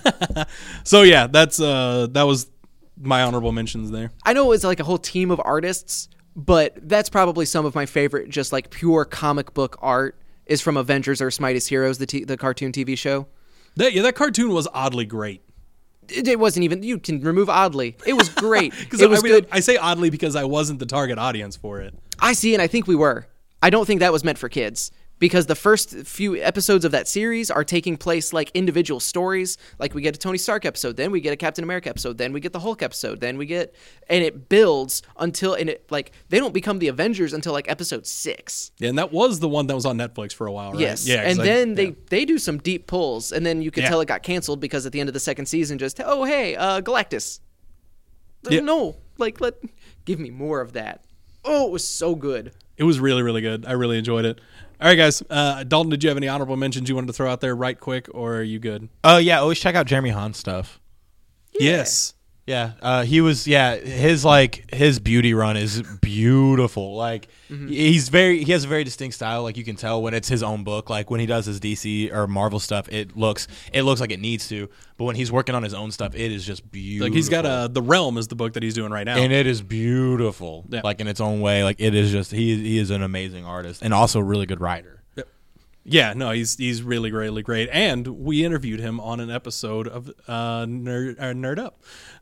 So yeah, that's uh that was my honorable mentions there. I know it was like a whole team of artists, but that's probably some of my favorite, just like pure comic book art, is from Avengers: Earth's Mightiest Heroes, the t- the cartoon T V show. That yeah, that cartoon was oddly great. It, it wasn't even. You can remove oddly. It was great. Because it was I mean, good. I say oddly because I wasn't the target audience for it. I see, and I think we were. I don't think that was meant for kids. because the first few episodes of that series are taking place like individual stories. Like we get a Tony Stark episode, then we get a Captain America episode, then we get the Hulk episode, then we get, and it builds until, and it like they don't become the Avengers until like episode six. Yeah, and that was the one that was on Netflix for a while, right? Yes. Yeah, and I, then yeah. they they do some deep pulls, and then you could Yeah. tell it got canceled because at the end of the second season, just oh hey, uh, Galactus. Yeah. No, like let give me more of that. Oh, it was so good. It was really, really good. I really enjoyed it. All right, guys. Uh, Dalton, did you have any honorable mentions you wanted to throw out there right quick, or are you good? Oh yeah, always check out Jeremy Hahn stuff. Yes. Yeah, uh, he was. Yeah, his like his beauty run is beautiful. Like Mm-hmm. he's very. He has a very distinct style. Like you can tell when it's his own book. Like when he does his D C or Marvel stuff, it looks it looks like it needs to. But when he's working on his own stuff, it is just beautiful. Like he's got a The Realm is the book that he's doing right now. and it is beautiful. Yeah. Like in its own way. Like it is just he he is an amazing artist and also a really good writer. Yeah, no, he's he's really, really great. And we interviewed him on an episode of uh, Nerd, uh, Nerd Up.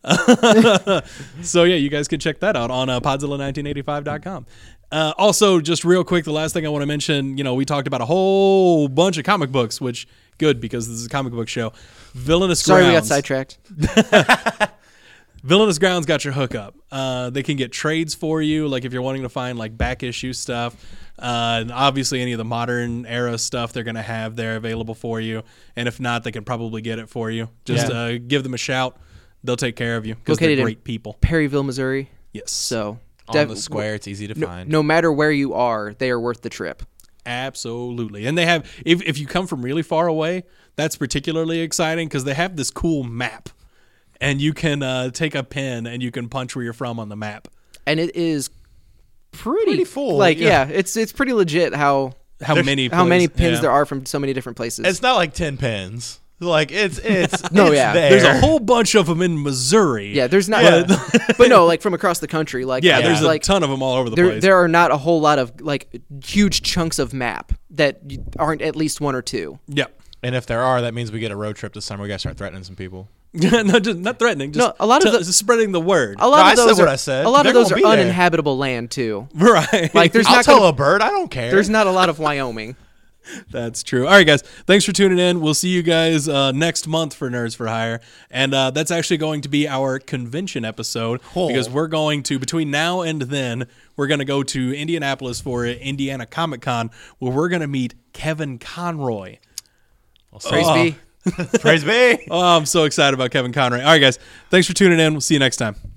So, yeah, you guys can check that out on uh, podzilla nineteen eighty-five dot com. Uh, also, just real quick, the last thing I want to mention, you know, we talked about a whole bunch of comic books, which, good, because this is a comic book show. Villainous Sorry, Grounds. we got sidetracked. Villainous Grounds got your hookup. Uh, they can get trades for you, like if you're wanting to find like back issue stuff. Uh, and obviously, any of the modern era stuff they're going to have there available for you. And if not, they can probably get it for you. Just Yeah. uh, give them a shout. They'll take care of you because they're Located in great people. Perryville, Missouri. Yes. So On dev- the square, it's easy to no, find. no matter where you are, they are worth the trip. Absolutely. And they have, if, if you come from really far away, that's particularly exciting because they have this cool map. And you can uh, take a pen and you can punch where you're from on the map. And it is pretty, Pretty full, Like yeah. yeah, it's it's pretty legit how How There's- many how many places- pins yeah. there are from so many different places. It's not like ten pins. Like it's it's No, it's yeah. there. There's a whole bunch of them in Missouri. yeah, there's not, But- but no, like from across the country. Like Yeah, uh, there's like a ton of them all over the there place. there are not a whole lot of like huge chunks of map that y- aren't at least one or two. Yep. And if there are, that means we get a road trip this summer. We gotta start threatening some people. not, just, not threatening. Just No, a lot of t- the- spreading the word. A lot No, of I said those what are I said. a lot They're of those are gonna be there. uninhabitable land too. Right. Like there's I'll not tell gonna, a bird. I don't care. there's not a lot of Wyoming. That's true. All right, guys. Thanks for tuning in. We'll see you guys uh, next month for Nerds for Hire. And uh, that's actually going to be our convention episode Oh. because we're going to, between now and then, we're going to go to Indianapolis for Indiana Comic Con where we're going to meet Kevin Conroy. Praise Oh. be. Praise be. Oh, I'm so excited about Kevin Conroy. All right, guys. Thanks for tuning in. We'll see you next time.